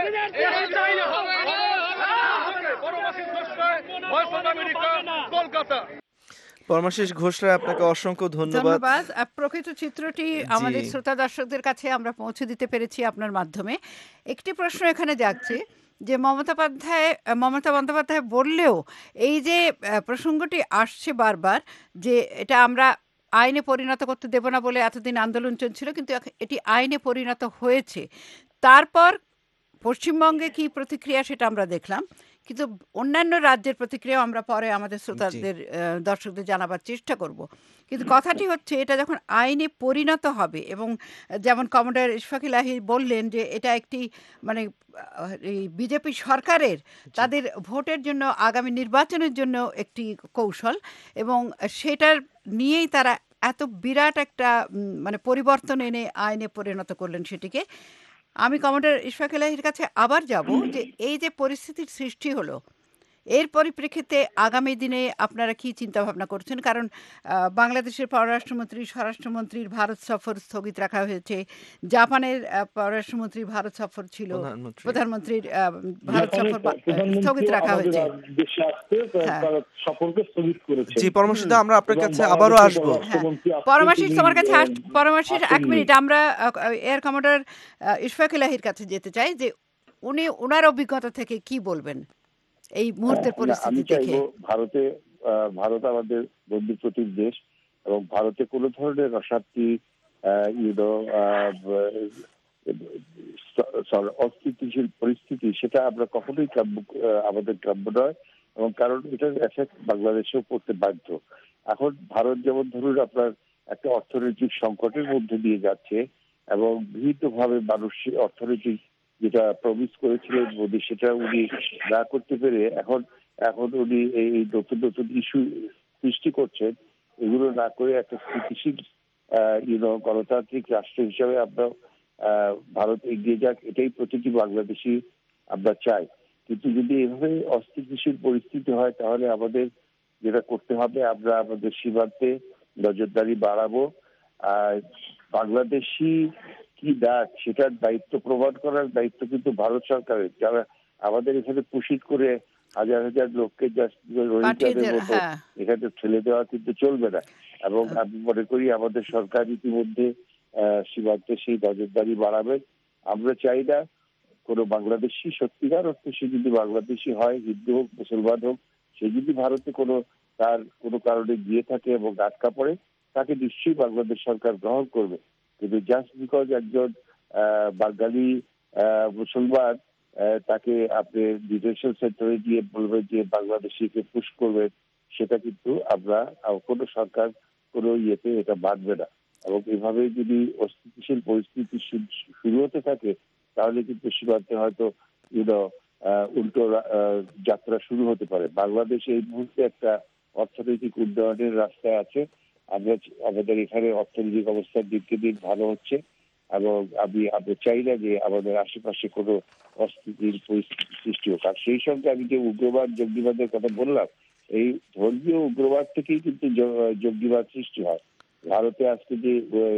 [SPEAKER 16] Paramashis Ghoshroy, Voice of America, Kolkata.
[SPEAKER 13] Paramashis Ghoshroy, আপনাকে অসংখ্য ধন্যবাদ।
[SPEAKER 15] ধন্যবাদ। প্রকৃত চিত্রটি আমাদের শ্রোতা দর্শকদের কাছে আমরা পৌঁছে দিতে পেরেছি আপনার মাধ্যমে। একটি প্রশ্ন এখানে যাচ্ছে যে মমতা বন্দ্যোপাধ্যায় মমতা বন্দ্যোপাধ্যায় বললেও এই যে প্রসঙ্গটি আসছে বারবার যে এটা আমরা আইনে পরিণত করতে দেব না বলে এতদিন আন্দোলন চলছিল, কিন্তু এটি আইনে পরিণত হয়েছে। তারপর পশ্চিমবঙ্গে কি প্রতিক্রিয়া সেটা আমরা দেখলাম, কিন্তু অন্যান্য রাজ্যের প্রতিক্রিয়াও আমরা পরে আমাদের শ্রোতাদের দর্শকদের জানাবার চেষ্টা করব। কিন্তু কথাটি হচ্ছে এটা যখন আইনে পরিণত হবে, এবং যেমন কমান্ডার ইশফাক ইলাহি বললেন যে এটা একটি মানে এই বিজেপি সরকারের তাদের ভোটের জন্য আগামী নির্বাচনের জন্য একটি কৌশল, এবং সেটার নিয়েই তারা এত বিরাট একটা মানে পরিবর্তন এনে আইনে পরিণত করলেন সেটিকে। আমি কমান্ডার ইশফাক ইলাহির কাছে আবার যাব যে এই যে পরিস্থিতির সৃষ্টি হলো এর পরিপ্রেক্ষিতে আগামী দিনে আপনারা কি চিন্তা ভাবনা করছেন? কারণ বাংলাদেশের পররাষ্ট্রমন্ত্রী স্বরাষ্ট্রমন্ত্রীর ভারত সফর স্থগিত রাখা হয়েছে, জাপানের পররাষ্ট্রমন্ত্রী ভারত সফর ছিল, প্রধানমন্ত্রীর ভারত সফর স্থগিত রাখা হয়েছে।
[SPEAKER 13] জি পরমাশিস, আমরা আপনার কাছে আবারও আসবো।
[SPEAKER 15] পরমাশিস তোমার কাছে পরমাশিস এক মিনিট, আমরা এয়ার কমান্ডার ইশফাক ইলাহির কাছে যেতে চাই যে উনি ওনার অভিজ্ঞতা থেকে কি বলবেন এই মুহূর্তের পরিস্থিতি দেখে।
[SPEAKER 14] ভারতে ভারত আমাদের বন্ধু প্রতিম দেশ, এবং ভারতে কোনো ধরনের অশান্তি অস্থিতিশীল পরিস্থিতি সেটা আমরা কখনোই আমাদের কাম্য নয়, এবং কারণ এটার এফেক্ট বাংলাদেশেও পড়তে বাধ্য। এখন ভারত যেমন ধরুন আপনার একটা অর্থনৈতিক সংকটের মধ্যে দিয়ে যাচ্ছে, এবং বিভিন্নভাবে মানুষ অর্থনৈতিক যেটা প্রমিস করেছিলেন মোদী সেটা উনি না করতে পেরে এখন এখন উনি এই নতুন নতুন ইস্যু সৃষ্টি করছেন। এগুলো না করে একটা স্থিতিশীল ইউনো গণতান্ত্রিক রাষ্ট্র হিসাবে আমরা ভারত এগিয়ে যাক, এটাই প্রতিটি বাংলাদেশি আমরা চাই। কিন্তু যদি এভাবে অস্থিতিশীল পরিস্থিতি হয় তাহলে আমাদের যেটা করতে হবে, আমরা আমাদের সীমান্তে নজরদারি বাড়াবো। আর বাংলাদেশি কি ডাক সেটার দায়িত্ব প্রমাণ করার দায়িত্ব কিন্তু ভারত সরকারের, যারা আমাদের এখানে পুষিত করে হাজার হাজার লোককে রোহিঙ্গাদের মতো এখানে ঠেলে দেওয়া কিন্তু চলবে না। এবং আমি মনে করি আমাদের সরকার ইতিমধ্যে সীমান্তে সেই নজরদারি বাড়াবেন। আমরা চাই না কোনো বাংলাদেশি সত্যিকার অর্থে সে যদি বাংলাদেশি হয়, হিন্দু হোক মুসলমান হোক, সে যদি ভারতে কোনো তার কোনো কারণে গিয়ে থাকে এবং আটকা পড়ে, তাকে নিশ্চয়ই বাংলাদেশ সরকার গ্রহণ করবে। কিন্তু জাস্ট বিকজ একজন বাঙালি মুসলমান তাকে আপনি ডিটেনশন সেন্টারে গিয়ে বলবেন যে বাংলাদেশিকে পুশ করবেন, সেটা কিন্তু আমরা কোনো সরকার কোনো ইয়েতে এটা মানবে না। এবং এভাবে যদি অস্থিতিশীল পরিস্থিতি শুরু হতে থাকে তাহলে কিন্তু সীমান্তে হয়তো ইউনো উল্টো যাত্রা শুরু হতে পারে। বাংলাদেশ এই মুহূর্তে একটা অর্থনৈতিক উন্নয়নের রাস্তায় আছে। আমরা আমাদের এখানে অর্থনৈতিক অবস্থা দিনকে দিন ভালো হচ্ছে, এবং আমি আমরা চাই না যে আমাদের আশেপাশে কোনো অস্থিতির পরিস্থিতি সৃষ্টি হোক। আর সেই সঙ্গে আমি যে উগ্রবাদ জঙ্গিবাদের কথা বললাম, এই ধর্মীয় উগ্রবাদ থেকেই কিন্তু জঙ্গিবাদ সৃষ্টি হয়। ভারতে আজকে যে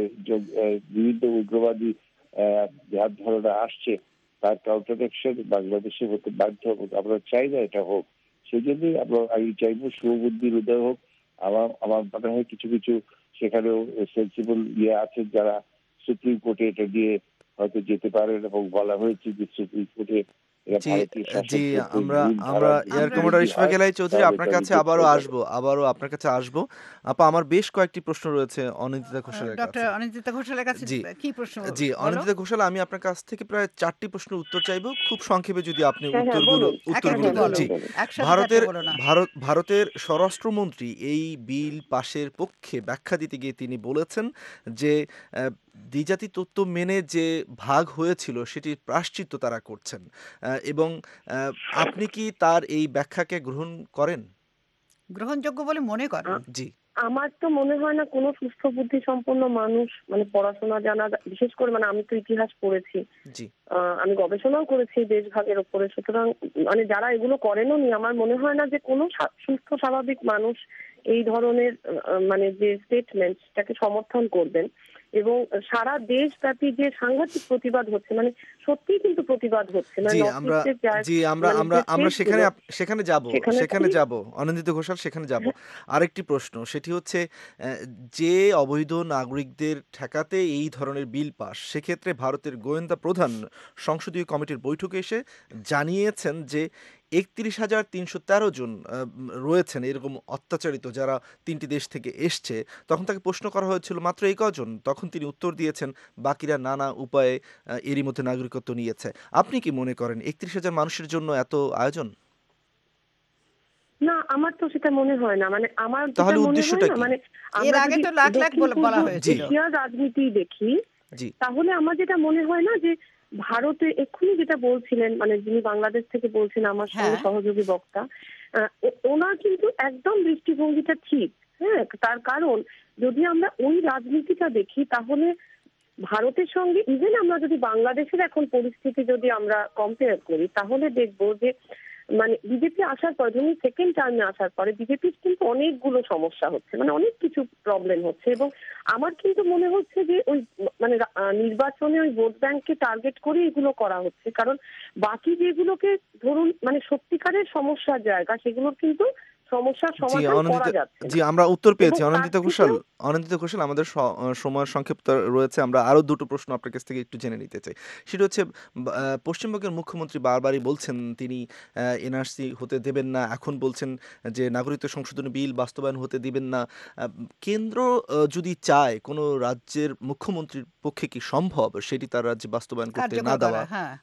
[SPEAKER 14] বিভিন্ন উগ্রবাদী ধ্যান ধারণা আসছে তার কাউন্টার অ্যাকশন বাংলাদেশে হতে বাধ্য হোক, আমরা চাই না এটা হোক। সেই জন্যই আমরা আমি চাইবো শুভবুদ্ধির উদয় হোক। আমার আমার মনে হয় কিছু কিছু সেখানেও সেন্সিবল ইয়ে আছে যারা সুপ্রিম কোর্টে এটা দিয়ে হয়তো যেতে পারেন, এবং বলা হয়েছে যে সুপ্রিম কোর্টে এরা
[SPEAKER 13] জি
[SPEAKER 14] ভারতীয়
[SPEAKER 13] জি
[SPEAKER 14] শাসকদের
[SPEAKER 13] আমরা
[SPEAKER 14] মূল
[SPEAKER 13] আমরা
[SPEAKER 14] ধারার
[SPEAKER 13] এয়ার
[SPEAKER 14] যে
[SPEAKER 13] কমান্ডার ইশফাক
[SPEAKER 14] ইতিহাস
[SPEAKER 13] এলাই চৌধুরী
[SPEAKER 14] তাহলে
[SPEAKER 13] আপনার
[SPEAKER 14] এটা
[SPEAKER 13] কাছে
[SPEAKER 14] রিজেক্ট
[SPEAKER 13] আবারও
[SPEAKER 14] হয়ে যাবে।
[SPEAKER 13] আসবো আবারও আপনার কাছে আসবো আপা। আমার বেশ কয়েকটি প্রশ্ন রয়েছে অনিন্দিতা ঘোষালের
[SPEAKER 15] ডক্টর
[SPEAKER 13] কাছে।
[SPEAKER 15] অনিন্দিতা ঘোষালের কাছে
[SPEAKER 13] জি
[SPEAKER 15] কি প্রশ্ন?
[SPEAKER 13] জি
[SPEAKER 15] বলো।
[SPEAKER 13] অনিন্দিতা ঘোষাল, আমি আপনার কাছ থেকে প্রায় চারটি প্রশ্নের উত্তর চাইবো, খুব সংক্ষেপে যদি আপনি
[SPEAKER 11] হ্যাঁ হ্যাঁ
[SPEAKER 13] উত্তরগুলো
[SPEAKER 11] বলুন,
[SPEAKER 15] একে
[SPEAKER 13] উত্তরগুলো
[SPEAKER 15] একে
[SPEAKER 13] দেন।
[SPEAKER 15] বলো,
[SPEAKER 13] জি
[SPEAKER 15] একসাথে চারটে
[SPEAKER 13] ভারতের
[SPEAKER 15] বলো না।
[SPEAKER 13] ভারত ভারতের স্বরাষ্ট্রমন্ত্রী এই বিল পাশের পক্ষে ব্যাখ্যা দিতে গিয়ে তিনি বলেছেন যে আহ, দ্বিজাতি তত্ত্ব মেনে যে ভাগ হয়েছিল সেটির প্রায়শ্চিত্ত তারা করছেন, আহ, এবং আহ, আপনি কি তার এই ব্যাখ্যাকে গ্রহণ করেন?
[SPEAKER 15] গ্রহণযোগ্য বলে মনে করেন?
[SPEAKER 11] আ-
[SPEAKER 13] জি
[SPEAKER 11] আমার তো মনে হয় না কোনো সুস্থ বুদ্ধি সম্পন্ন মানুষ, মানে পড়াশোনা জানা, বিশেষ করে মানে আমি তো ইতিহাস পড়েছি,
[SPEAKER 13] জি
[SPEAKER 11] আহ, আমি গবেষণাও করেছি দেশভাগের ওপরে, সুতরাং মানে যারা এগুলো করেনও নি, আমার মনে হয় না যে কোনো সা- সুস্থ স্বাভাবিক মানুষ এই ধরনের আহ, মানে যে স্টেটমেন্ট সেটাকে সমর্থন করবেন। এবং সারা দেশব্যাপী যে সাংঘাতিক প্রতিবাদ হচ্ছে, মানে সত্যিই কিন্তু প্রতিবাদ হচ্ছে, মানে
[SPEAKER 13] জি
[SPEAKER 11] নর্থ
[SPEAKER 13] আমরা
[SPEAKER 11] ইস্টের জায়গা,
[SPEAKER 13] জি আমরা
[SPEAKER 11] মানে
[SPEAKER 13] আমরা
[SPEAKER 11] যে
[SPEAKER 13] আমরা সেখানে
[SPEAKER 11] স্টেটগুলো
[SPEAKER 13] আপ- সেখানে যাব
[SPEAKER 11] সেখানে
[SPEAKER 13] সেখানে
[SPEAKER 11] খুবই
[SPEAKER 13] যাব অনিন্দিত ঘোষাল, সেখানে যাব। আরেকটি প্রশ্ন, সেটি হচ্ছে আহ, যে অবৈধ নাগরিকদের ঠেকাতে এই ধরনের বিল পাস, সেক্ষেত্রে ভারতের গোয়েন্দা প্রধান সংসদীয় কমিটির বৈঠকে এসে জানিয়েছেন যে একত্রিশ হাজার তিনশো তেরো জন আহ, উম, রয়েছেন এরকম অত্যাচারিত, যারা তিনটি দেশ থেকে এসছে। তখন তাকে প্রশ্ন করা হয়েছিল মাত্র এই কজন, তখন তিনি উত্তর দিয়েছেন বাকিরা নানা উপায়ে আহ, এরই মধ্যে নাগরিকত্ব নিয়েছে। আপনি কি মনে করেন একত্রিশ হাজার মানুষের জন্য এত আয়োজন?
[SPEAKER 11] না, আমার তো সেটা মনে হয় না, মানে আমার যেটা
[SPEAKER 13] তাহলে
[SPEAKER 11] মনে হয়
[SPEAKER 13] উদ্দেশ্যটা
[SPEAKER 11] না,
[SPEAKER 13] কি?
[SPEAKER 11] মানে
[SPEAKER 15] এর
[SPEAKER 11] আমরা
[SPEAKER 15] আগে
[SPEAKER 11] যদি
[SPEAKER 15] তো লাখ লাখ
[SPEAKER 11] দক্ষিণ
[SPEAKER 15] বলে
[SPEAKER 11] পূর্ব
[SPEAKER 15] বলা হয়েছিল।
[SPEAKER 13] জি
[SPEAKER 11] এশিয়ার রাজনীতি দেখি,
[SPEAKER 13] জি
[SPEAKER 11] তাহলে আমার যেটা মনে হয় না যে ভারতে এক্ষুনি যেটা বলছিলেন, মানে যিনি বাংলাদেশ থেকে বলছেন আমার সঙ্গে
[SPEAKER 15] হ্যাঁ
[SPEAKER 11] সহযোগী বক্তা, আহ, ও- ওনার কিন্তু একদম দৃষ্টিভঙ্গিটা ঠিক। হ্যাঁ, তার কারণ যদি আমরা ওই রাজনীতিটা দেখি তাহলে ভারতের সঙ্গে ইভেন আমরা যদি বাংলাদেশের এখন পরিস্থিতি যদি আমরা কম্পেয়ার করি তাহলে দেখবো যে মানে বিজেপি আসার পর, ধরুন সেকেন্ড টার্মে আসার পরে বিজেপির কিন্তু অনেকগুলো সমস্যা হচ্ছে, মানে অনেক কিছু প্রবলেম হচ্ছে। এবং আমার কিন্তু মনে হচ্ছে যে ওই মানে আহ, নির্বাচনে ওই ভোট ব্যাংককে টার্গেট করে এগুলো করা হচ্ছে, কারণ বাকি যেগুলোকে ধরুন মানে সত্যিকারের সমস্যার জায়গা সেগুলোর কিন্তু সমস্যার
[SPEAKER 13] জি
[SPEAKER 11] সমাধান করা
[SPEAKER 13] অনন্দিতা
[SPEAKER 11] যাচ্ছে
[SPEAKER 13] জি
[SPEAKER 11] না।
[SPEAKER 13] আমরা উত্তর
[SPEAKER 11] এবং
[SPEAKER 13] পেয়েছি
[SPEAKER 11] তার
[SPEAKER 13] অনন্দিতা ঘোষাল।
[SPEAKER 11] থেকেও
[SPEAKER 13] অনন্দিতা ঘোষাল, আমাদের স- আহ, সময় সংক্ষিপ্ত রয়েছে, আমরা আরো দুটো প্রশ্ন আপনার কাছ থেকে একটু জেনে নিতে চাই। সেটা হচ্ছে বা- আহ, পশ্চিমবঙ্গের মুখ্যমন্ত্রী বারবারই বলছেন তিনি এনআরসি হতে দেবেন না, এখন বলছেন যে নাগরিকত্ব সংশোধনী বিল বাস্তবায়ন হতে দিবেন না। আহ, কেন্দ্র আহ, যদি চায় কোনো রাজ্যের মুখ্যমন্ত্রীর পক্ষে কি সম্ভব সেটি তার রাজ্যে বাস্তবায়ন করতে না
[SPEAKER 15] কার্যকর
[SPEAKER 13] দেওয়া?
[SPEAKER 15] করা, হ্যাঁ।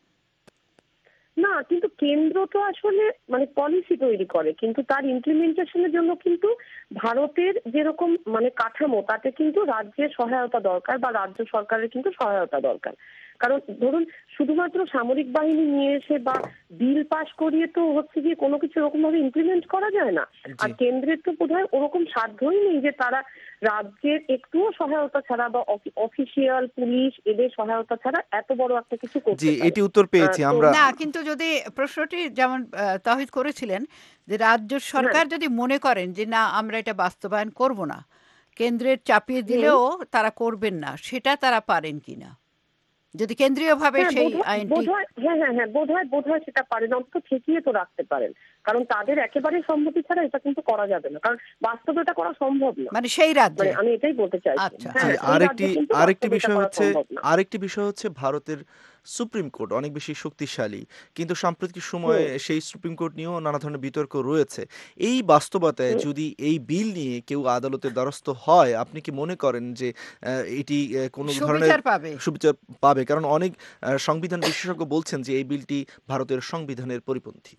[SPEAKER 11] না, কিন্তু কেন্দ্র তো আসলে মানে পলিসি তৈরি করে, কিন্তু তার ইমপ্লিমেন্টেশনের জন্য কিন্তু ভারতের যেরকম মানে কাঠামো তাতে কিন্তু রাজ্যের সহায়তা দরকার বা রাজ্য সরকারের কিন্তু সহায়তা দরকার। কারণ ধরুন শুধুমাত্র সামরিক বাহিনী নিয়ে এসে বা বিল পাস করিয়ে তো হচ্ছে গিয়ে কোনো কিছু এরকম ভাবে ইমপ্লিমেন্ট করা যায় না। আর
[SPEAKER 13] জি
[SPEAKER 11] কেন্দ্রের তো বোধহয় ওরকম সাধ্যই নেই যে তারা রাজ্যের একটুও সহায়তা ছাড়া বা অফিসিয়াল পুলিশ এদের সহায়তা ছাড়া এত বড় একটা কিছু
[SPEAKER 13] জি
[SPEAKER 11] করতে পারে।
[SPEAKER 13] এটি উত্তর
[SPEAKER 11] আহ,
[SPEAKER 13] পেয়েছি
[SPEAKER 11] তো
[SPEAKER 13] আমরা।
[SPEAKER 15] না, কিন্তু যদি প্রশ্নটি যেমন আহ, তাহিদ করেছিলেন যে রাজ্য
[SPEAKER 11] হ্যাঁ,
[SPEAKER 15] সরকার যদি মনে করেন যে না আমরা এটা বাস্তবায়ন করব না, কেন্দ্রের চাপিয়ে
[SPEAKER 11] হুম,
[SPEAKER 15] দিলেও তারা করবেন না, সেটা তারা পারেন কিনা যদি কেন্দ্রীয়ভাবে
[SPEAKER 11] হ্যাঁ
[SPEAKER 15] সেই
[SPEAKER 11] বোধহয়
[SPEAKER 15] আইনটি।
[SPEAKER 11] বোধহয় হ্যাঁ হ্যাঁ হ্যাঁ বোধহয় বোধহয় সেটা পারেন, অন্তত ঠেকিয়ে তো রাখতে পারেন, কারণ তাদের একেবারে সম্মতি ছাড়া এটা কিন্তু করা যাবে না, কারণ বাস্তবে এটা করা সম্ভব না।
[SPEAKER 15] মানে সেই রাজ্যে।
[SPEAKER 11] মানে আমি এটাই বলতে চাইছি।
[SPEAKER 15] আচ্ছা
[SPEAKER 13] জি
[SPEAKER 11] হ্যাঁ, সেই
[SPEAKER 13] আরেকটি
[SPEAKER 11] রাজ্যে কিন্তু
[SPEAKER 13] আরেকটি
[SPEAKER 11] বাস্তবে এটা
[SPEAKER 13] বিষয়
[SPEAKER 11] করা
[SPEAKER 13] হচ্ছে
[SPEAKER 11] সম্ভব না।
[SPEAKER 13] আরেকটি বিষয় হচ্ছে ভারতের সুপ্রিম কোর্ট অনেক বেশি শক্তিশালী, কিন্তু সাম্প্রতিক সময়ে
[SPEAKER 11] হুম
[SPEAKER 13] সেই সুপ্রিম কোর্ট নিয়েও নানা ধরনের বিতর্ক রয়েছে। এই বাস্তবতায়
[SPEAKER 11] হুম
[SPEAKER 13] যদি এই বিল নিয়ে কেউ আদালতের দ্বারস্থ হয়, আপনি কি মনে করেন যে আহ, এটি আহ, কোনো ধরনের
[SPEAKER 15] সুবিচার পাবে।
[SPEAKER 13] সুবিচার পাবে? কারণ অনেক আহ, সংবিধান বিশেষজ্ঞ বলছেন যে এই বিলটি ভারতের সংবিধানের পরিপন্থী।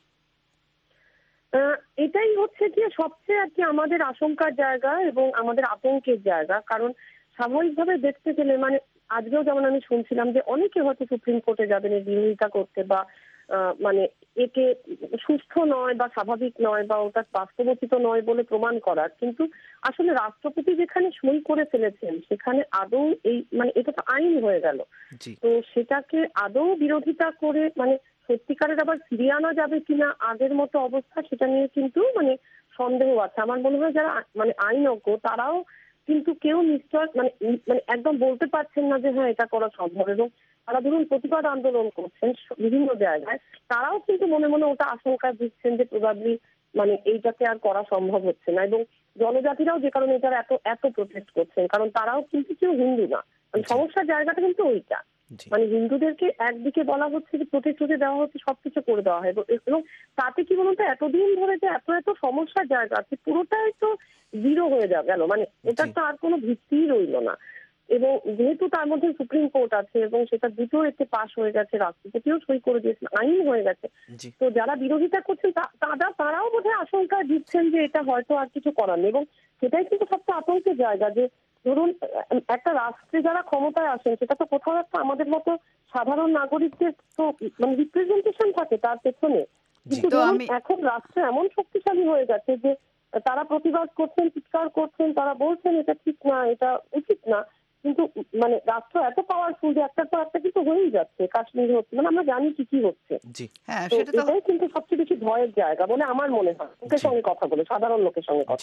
[SPEAKER 11] আহ, এটাই হচ্ছে গিয়ে সবচেয়ে আর কি আমাদের আশঙ্কার জায়গা এবং আমাদের আতঙ্কের জায়গা, কারণ স্বাভাবিকভাবে দেখতে গেলে মানে আজকেও যেমন আমি শুনছিলাম যে অনেকে হয়তো সুপ্রিম কোর্টে যাবেন এর বিরোধিতা করতে বা আহ, মানে একে সুস্থ নয় বা স্বাভাবিক নয় বা ওটা বাস্তবচিত নয় বলে প্রমাণ করার, কিন্তু আসলে রাষ্ট্রপতি যেখানে সই করে ফেলেছেন সেখানে আদৌ এই মানে এটা তো আইন হয়ে গেল,
[SPEAKER 13] জি
[SPEAKER 11] তো সেটাকে আদৌ বিরোধিতা করে মানে সত্যিকারের আবার ফিরিয়ে আনা যাবে কিনা আগের মতো অবস্থা, সেটা নিয়ে কিন্তু মানে সন্দেহ আছে। আমার মনে হয় যারা আ- মানে আইনজ্ঞ তারাও কিন্তু কেউ নিশ্চয় মানে উম মানে একদম বলতে পারছেন না যে হ্যাঁ এটা করা সম্ভব, এবং তারা ধরুন প্রতিবাদ আন্দোলন করছেন স- বিভিন্ন জায়গায়, তারাও কিন্তু মনে মনে ওটা আশঙ্কা দিচ্ছেন যে প্রবাবলি মানে এইটাকে আর করা সম্ভব হচ্ছে না। এবং জনজাতিরাও যে কারণে এটার এত এত প্রোটেস্ট করছেন, কারণ তারাও কিন্তু কেউ হিন্দু না, মানে
[SPEAKER 13] জি
[SPEAKER 11] সমস্যার জায়গাটা কিন্তু ওইটা।
[SPEAKER 18] মানে হিন্দুদেরকে একদিকে বলা হচ্ছে যে প্রতিশ্রুতি দেওয়া হচ্ছে সবকিছু করে দেওয়া হয় এবং তাতে কি বলুন তো এতদিন ধরে যে এত এত সমস্যার জায়গা আছে পুরোটাই তো জিরো হয়ে যা গেল, মানে এটার তো আর কোনো ভিত্তিই রইল না। এবং যেহেতু তার মধ্যে সুপ্রিম কোর্ট আছে এবং সেটা দুটো এতে পাশ হয়ে গেছে, রাষ্ট্রপতিও সই করে দিয়েছেন, আইন হয়ে গেছে, তো যারা বিরোধিতা করছেন তারা তারাও বোধহয় আশঙ্কা দিচ্ছেন যে এটা হয়তো আর কিছু করার নেই। এবং সেটাই কিন্তু সবচেয়ে আতঙ্কের জায়গা যে ধরুন একটা রাষ্ট্রে যারা ক্ষমতায় আসেন সেটা তো কোথাও একটা আমাদের মতো সাধারণ নাগরিকদের তো মানে রিপ্রেজেন্টেশন থাকে তার পেছনে, কিন্তু ধরুন এখন রাষ্ট্র এমন শক্তিশালী হয়ে গেছে যে তারা প্রতিবাদ করছেন, চিৎকার করছেন, তারা বলছেন এটা ঠিক না, এটা উচিত না, কিন্তু মানে রাষ্ট্র এত পাওয়ারফুল যে একটা পর একটা কিন্তু হয়েই যাচ্ছে, কাশ্মীর হচ্ছে, মানে আমরা জানি কি কি হচ্ছে। এটাই কিন্তু সবচেয়ে বেশি ভয়ের জায়গা বলে আমার মনে হয় লোকের সঙ্গে কথা বলে, সাধারণ লোকের সঙ্গে কথা।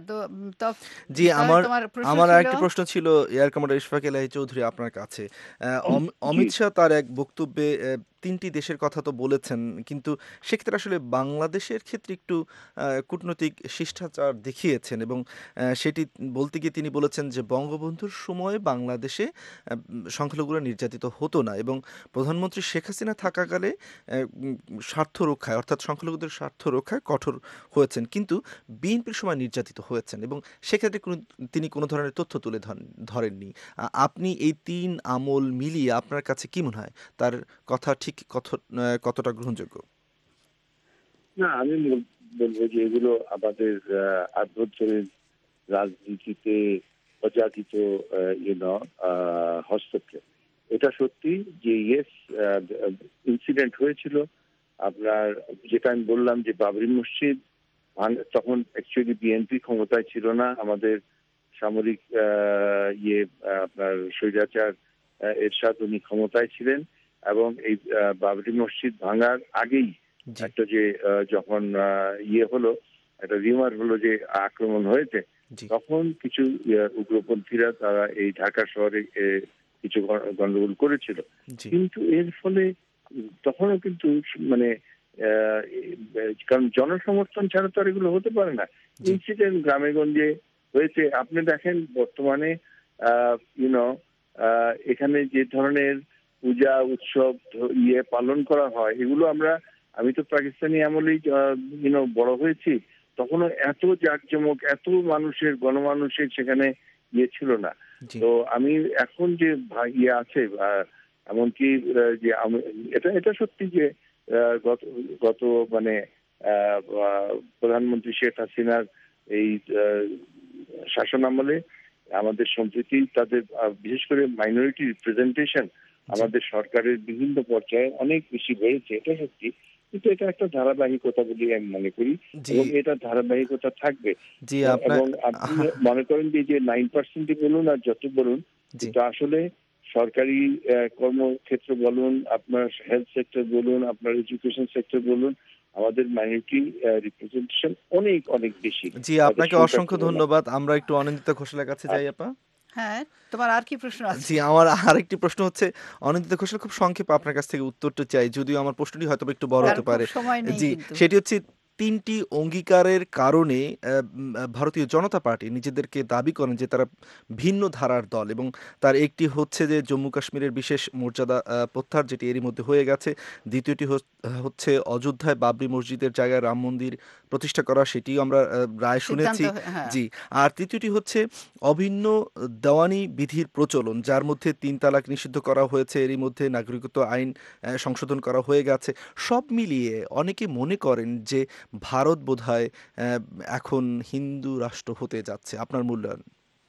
[SPEAKER 13] জি, আমার আমার আরেকটি প্রশ্ন ছিল এয়ার কমান্ডার ইশফাক এলাহি চৌধুরী আপনার কাছে। অমিত শাহ তার এক বক্তব্যে তিনটি দেশের কথা তো বলেছেন, কিন্তু সেক্ষেত্রে আসলে বাংলাদেশের ক্ষেত্রে একটু কূটনৈতিক শিষ্টাচার দেখিয়েছেন এবং সেটি বলতে গিয়ে তিনি বলেছেন যে বঙ্গবন্ধুর সময় বাংলাদেশে সংখ্যালঘুরা নির্যাতিত হতো না এবং প্রধানমন্ত্রী শেখ হাসিনা থাকাকালে স্বার্থ রক্ষায় অর্থাৎ সংখ্যালঘুদের স্বার্থ রক্ষায় কঠোর হয়েছেন, কিন্তু বিএনপির সময় নির্যাতিত হয়েছেন এবং সেক্ষেত্রে তিনি কোনো ধরনের তথ্য তুলে ধরেননি। আপনি এই তিন আমল মিলিয়ে আপনার কাছে কি মনে হয় তার কথা ঠিক কতটা গ্রহণযোগ্য?
[SPEAKER 14] না, আমি বলবো যে এগুলো আমাদের আভ্যন্তরীণ রাজনীতিতে অযাচিত হস্তক্ষেপ। এটা সত্যি যে ইয়েস ইনসিডেন্ট হয়েছিল আপনার, যেটা আমি বললাম যে বাবরি মসজিদ তখন অ্যাকচুয়ালি বিএনপি ক্ষমতায় ছিল না, আমাদের সামরিক ইয়ে আপনার স্বৈরাচার এরশাদ উনি ক্ষমতায় ছিলেন এবং এই বাবরি মসজিদ ভাঙার আগেই একটা যে যখন ইয়ে হলো একটা রিউমার হলো যে আক্রমণ হয়েছে, তখন কিছু উগ্রপন্থীরা তারা এই ঢাকা শহরে কিছু গন্ডগোল করেছিল, কিন্তু এর ফলে তখনও কিন্তু মানে কারণ জনসমর্থন ছাড়া তো আর এগুলো হতে পারে না। ইনসিডেন্ট গ্রামে গঞ্জে হয়েছে। আপনি দেখেন বর্তমানে ইউনো এখানে যে ধরনের পূজা উৎসব ইয়ে পালন করা হয় এগুলো আমরা, আমি তো পাকিস্তানি আমলেই ইউনো বড় হয়েছি, তখনও এত জাঁকজমক এত মানুষের গণমানুষের সেখানে ইয়ে ছিল না। তো আমি এখন যে ইয়ে আছে এমনকি যে এটা এটা সত্যি যে গত গত মানে প্রধানমন্ত্রী শেখ হাসিনার এই শাসন আমলে আমাদের সম্প্রতি তাদের বিশেষ করে মাইনরিটি রিপ্রেজেন্টেশন আমাদের সরকারের বিভিন্ন পর্যায়ে অনেক বেশি বেড়েছে, এটা সত্যি, কিন্তু এটা একটা ধারাবাহিকতা বলে আমি মনে করি এবং এটা ধারাবাহিকতা থাকবে। এবং আপনি মনে করেন যে নাইন পার্সেন্টই বলুন আর যত বলুন, কিন্তু আসলে সরকারি কর্মক্ষেত্র বলুন, আপনার হেলথ সেক্টর বলুন, আপনার এডুকেশন সেক্টর বলুন, আমাদের মাইনরিটি রিপ্রেজেন্টেশন অনেক অনেক বেশি।
[SPEAKER 13] জি, আপনাকে অসংখ্য ধন্যবাদ। আমরা একটু অনিন্দিতা ঘোষালের কাছে যাই। আপা,
[SPEAKER 15] হ্যাঁ, তোমার আর কি প্রশ্ন আছে?
[SPEAKER 13] জি, আমার আরেকটি প্রশ্ন হচ্ছে, অনিন্দিতা ঘোষাল খুব সংক্ষেপে আপনার কাছ থেকে উত্তরটা চাই, যদিও আমার প্রশ্নটি হয়তো একটু বড় হতে পারে। জি, সেটি হচ্ছে তিনটি অঙ্গীকারের কারণে ভারতীয় জনতা পার্টি নিজেদেরকে দাবি করেন যে তারা ভিন্ন ধারার দল এবং তার একটি হচ্ছে যে জম্মু কাশ্মীরের বিশেষ মর্যাদা প্রত্যাহার, যেটি এরই মধ্যে হয়ে গেছে। দ্বিতীয়টি হচ্ছে অযোধ্যায় বাবরি মসজিদের জায়গায় রাম মন্দির প্রতিষ্ঠা করা, সেটিও আমরা রায় শুনেছি। জি, আর তৃতীয়টি হচ্ছে অভিন্ন দেওয়ানি বিধির প্রচলন, যার মধ্যে তিন তালাক নিষিদ্ধ করা হয়েছে, এরই মধ্যে নাগরিকত্ব আইন সংশোধন করা হয়ে গেছে। সব মিলিয়ে অনেকে মনে করেন যে ভারত বোধহয় এখন হিন্দু রাষ্ট্র হতে যাচ্ছে। আপনার মূল্যায়ন?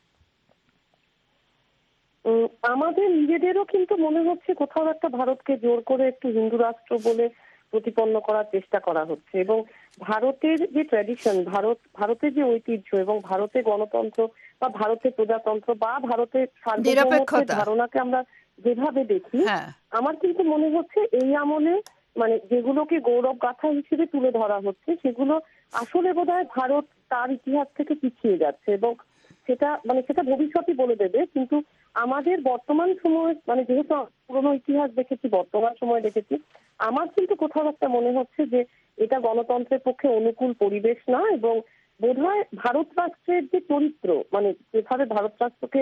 [SPEAKER 18] আমাদের নিজেদেরও কিন্তু মনে হচ্ছে কোথাও একটা ভারতকে জোর করে একটু হিন্দু রাষ্ট্র বলে প্রতিপন্ন করার চেষ্টা করা হচ্ছে এবং ভারতের যে ট্র্যাডিশন, ভারত ভারতের যে ঐতিহ্য এবং ভারতের গণতন্ত্র বা ভারতের প্রজাতন্ত্র বা ভারতের সার্বভৌমত্বের ধারণাকে আমরা যেভাবে দেখি, আমার কিন্তু মনে হচ্ছে এই আমলে মানে যেগুলোকে গৌরব গাথা হিসেবে তুলে ধরা হচ্ছে সেগুলো আসলে বোধহয় ভারত তার ইতিহাস থেকে পিছিয়ে যাচ্ছে এবং সেটা মানে সেটা ভবিষ্যতে বলে দেবে। কিন্তু আমাদের বর্তমান সময় মানে যেহেতু পুরোনো ইতিহাস দেখেছি, বর্তমান সময় দেখেছি, আমার কিন্তু কোথাও একটা মনে হচ্ছে যে এটা গণতন্ত্রের পক্ষে অনুকূল পরিবেশ না এবং বোধহয় ভারত রাষ্ট্রের যে চরিত্র মানে যেভাবে ভারত রাষ্ট্রকে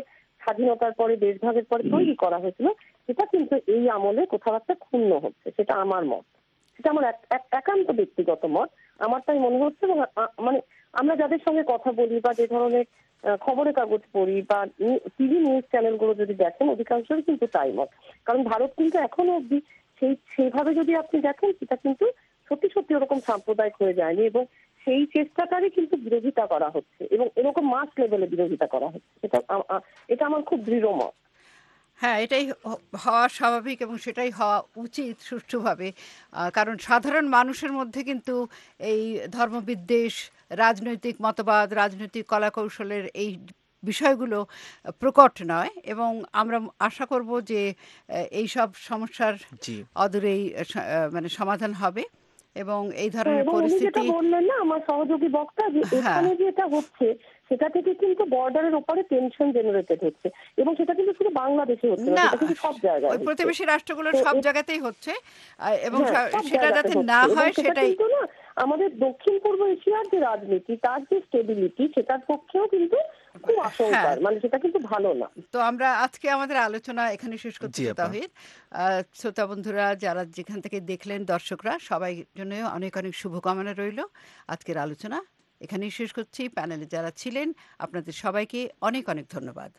[SPEAKER 18] স্বাধীনতার পরে দেশভাগের পরে তৈরি করা হয়েছিল, সেটা কিন্তু এই আমলে কোথাও একটা ক্ষুণ্ণ হচ্ছে, সেটা আমার মত। সেটা আমার একান্ত ব্যক্তিগত মত, আমার তাই মনে হচ্ছে। এবং মানে আমরা যাদের সঙ্গে কথা বলি বা যে ধরনের খবরের কাগজ পড়ি বা টিভি নিউজ চ্যানেলগুলো যদি দেখেন, অধিকাংশই কিন্তু তাই মত। কারণ ভারত কিন্তু এখনো অব্দি সেই সেইভাবে যদি আপনি দেখেন, সেটা কিন্তু সত্যি সত্যি ওরকম সাম্প্রদায়িক হয়ে যায়নি, এবং সেই চেষ্টাটারই কিন্তু বিরোধিতা করা হচ্ছে এবং এরকম মাস লেভেলে বিরোধিতা করা হচ্ছে। এটা এটা আমার খুব দৃঢ় মত।
[SPEAKER 15] হ্যাঁ, এটাই হওয়া স্বাভাবিক এবং সেটাই হওয়া উচিত সুষ্ঠুভাবে। কারণ সাধারণ মানুষের মধ্যে কিন্তু এই ধর্মবিদ্বেষ, রাজনৈতিক মতবাদ, রাজনৈতিক কলাকৌশলের এই বিষয়গুলো প্রকট নয়, এবং আমরা আশা করব যে এই সব সমস্যার অদূরেই মানে সমাধান হবে। এবং এই ধরনের পরিস্থিতি
[SPEAKER 18] বললেন না আমার সহযোগী বক্তা, যে এখানে যে এটা হচ্ছে সেটা থেকে কিন্তু বর্ডারের উপরে টেনশন জেনারেটেড হচ্ছে, এবং সেটা কিন্তু শুধু বাংলাদেশে হচ্ছে না, সেটা কিন্তু সব জায়গায়,
[SPEAKER 15] প্রতিবেশী রাষ্ট্রগুলোর সব জায়গাতেই হচ্ছে। এবং সেটা যাতে না হয় সেটাই
[SPEAKER 18] কিন্তু না আমাদের দক্ষিণ পূর্ব এশিয়ার যে রাজনীতি, তার যে স্টেবিলিটি, সেটার পক্ষেও কিন্তু খুব আশঙ্কার, মানে সেটা কিন্তু ভালো না।
[SPEAKER 15] তো আমরা আজকে আমাদের আলোচনা এখানে শেষ করছি তাহিদ। শ্রোতা বন্ধুরা যারা যেখান থেকে দেখলেন, দর্শকরা সবাই জন্য অনেক অনেক শুভকামনা রইল। আজকের আলোচনা এখানেই শেষ করছি। প্যানেলে যারা ছিলেন আপনাদের সবাইকে অনেক অনেক ধন্যবাদ।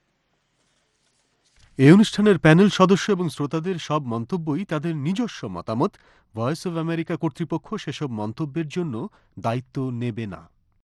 [SPEAKER 19] এই অনুষ্ঠানের প্যানেল সদস্য এবং শ্রোতাদের সব মন্তব্যই তাদের নিজস্ব মতামত। ভয়েস অব আমেরিকা কর্তৃপক্ষ সেসব মন্তব্যের জন্য দায়িত্ব নেবে না।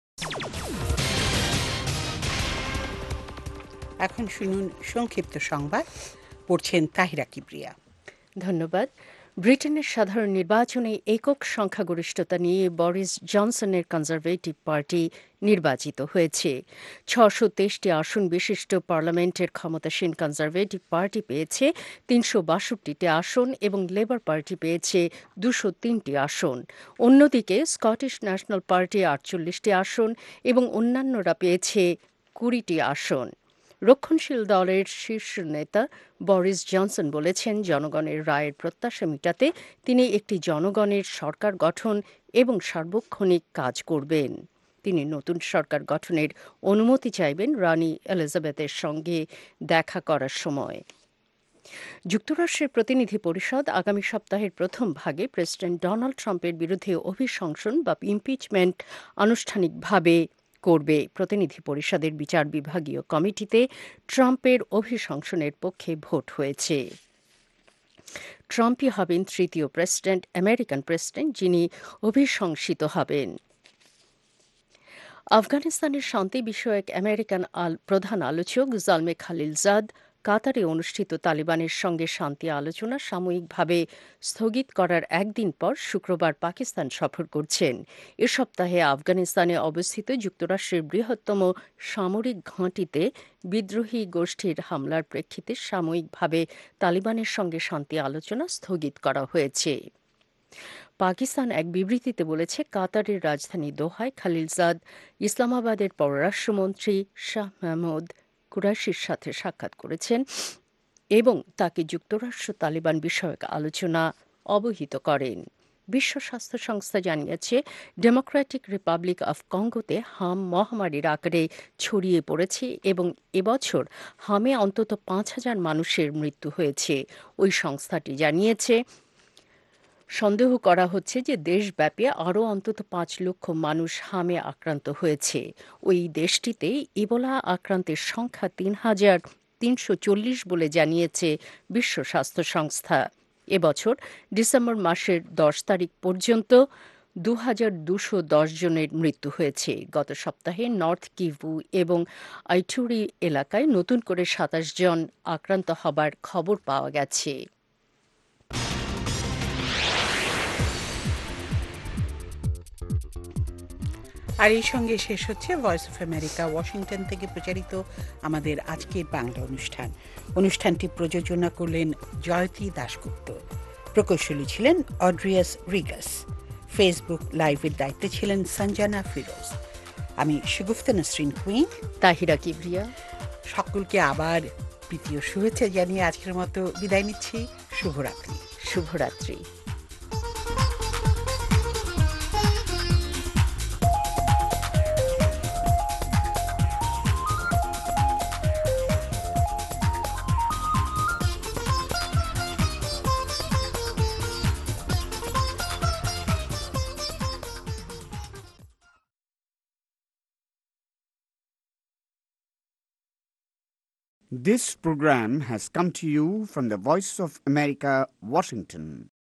[SPEAKER 2] এখন শুনুন সংক্ষিপ্ত সংবাদ, পড়ছেন তাহিরা কিবরিয়া।
[SPEAKER 5] ধন্যবাদ। ব্রিটেনের সাধারণ নির্বাচনে একক সংখ্যাগরিষ্ঠতা নিয়ে বরিস জনসনের কনজারভেটিভ পার্টি নির্বাচিত হয়েছে। ছশো তেইশটি আসন বিশিষ্ট পার্লামেন্টের ক্ষমতাসীন কনজারভেটিভ পার্টি পেয়েছে তিনশো বাষট্টিটি আসন এবং লেবার পার্টি পেয়েছে দুশো তিনটি আসন। অন্যদিকে স্কটিশ ন্যাশনাল পার্টি আটচল্লিশটি আসন এবং অন্যান্যরা পেয়েছে কুড়িটি আসন। রক্ষণশীল দলের শীর্ষ নেতা বরিস জনসন বলেছেন, জনগণের রায়ের প্রত্যাশা মেটাতে তিনি একটি জনগণের সরকার গঠন এবং সার্বক্ষণিক কাজ করবেন। তিনি নতুন সরকার গঠনের অনুমতি চাইবেন রানী এলিজাবেথের সঙ্গে দেখা করার সময়। যুক্তরাষ্ট্রের প্রতিনিধি পরিষদ আগামী সপ্তাহের প্রথম ভাগে প্রেসিডেন্ট ডোনাল্ড ট্রাম্পের বিরুদ্ধে অভিশংসন বা ইমপিচমেন্ট আনুষ্ঠানিকভাবে করবে। প্রতিনিধি পরিষদের বিচার বিভাগীয় কমিটিতে ট্রাম্পের অভিশংসনের পক্ষে ভোট হয়েছে। ট্রাম্পই হবেন তৃতীয় প্রেসিডেন্ট, আমেরিকান প্রেসিডেন্ট, যিনি অভিশংসিত হবেন। আফগানিস্তানের শান্তি বিষয়ক আমেরিকান প্রধান আলোচক জালমে খালিলজাদ কাতারে অনুষ্ঠিত তালিবানের সঙ্গে শান্তি আলোচনা সাময়িকভাবে স্থগিত করার একদিন পর শুক্রবার পাকিস্তান সফর করছেন। এ সপ্তাহে আফগানিস্তানে অবস্থিত যুক্তরাষ্ট্রের বৃহত্তম সামরিক ঘাঁটিতে বিদ্রোহী গোষ্ঠীর হামলার প্রেক্ষিতে সাময়িকভাবে তালিবানের সঙ্গে শান্তি আলোচনা স্থগিত করা হয়েছে। পাকিস্তান এক বিবৃতিতে বলেছে, কাতারের রাজধানী দোহায় খালিলজাদ ইসলামাবাদের পররাষ্ট্রমন্ত্রী শাহ মাহমুদ কুরাশির সাথে সাক্ষাৎ করেছেন এবং তাকে যুক্তরাষ্ট্র তালিবান বিষয়ক আলোচনা অবহিত করেন। বিশ্ব স্বাস্থ্য সংস্থা জানিয়েছে, ডেমোক্রেটিক রিপাবলিক অফ কঙ্গোতে হাম মহামারীর আকারে ছড়িয়ে পড়েছে এবং এবছর হামে অন্তত পাঁচ হাজার মানুষের মৃত্যু হয়েছে। ওই সংস্থাটি জানিয়েছে, সন্দেহ করা হচ্ছে যে দেশব্যাপী আরও অন্তত পাঁচ লক্ষ মানুষ হামে আক্রান্ত হয়েছে। ওই দেশটিতে ইবোলা আক্রান্তের সংখ্যা তিন হাজার তিনশো চল্লিশ বলে জানিয়েছে বিশ্ব স্বাস্থ্য সংস্থা। এবছর ডিসেম্বর মাসের দশ তারিখ পর্যন্ত দু হাজার দুশো দশ জনের মৃত্যু হয়েছে। গত সপ্তাহে নর্থ কিভু এবং আইটুরি এলাকায় নতুন করে সাতাশ জন আক্রান্ত হবার খবর পাওয়া গেছে।
[SPEAKER 2] আর এই সঙ্গে শেষ হচ্ছে ভয়েস অফ আমেরিকা ওয়াশিংটন থেকে প্রচারিত আমাদের আজকের বাংলা অনুষ্ঠান। অনুষ্ঠানটি প্রযোজনা করলেন জয়তী দাশগুপ্ত, প্রকৌশলী ছিলেন অড্রিয়াস রিগাস, ফেসবুক লাইভের দায়িত্বে ছিলেন সঞ্জানা ফিরোজ। আমি শগুফতা নসরিন কুইন,
[SPEAKER 5] তাহিরা কিবরিয়া
[SPEAKER 2] সকলকে আবার প্রীতীয় শুভেচ্ছা জানিয়ে আজকের মতো বিদায় নিচ্ছি। শুভরাত্রি।
[SPEAKER 5] শুভরাত্রি।
[SPEAKER 10] This program has come to you from the Voice of America, Washington.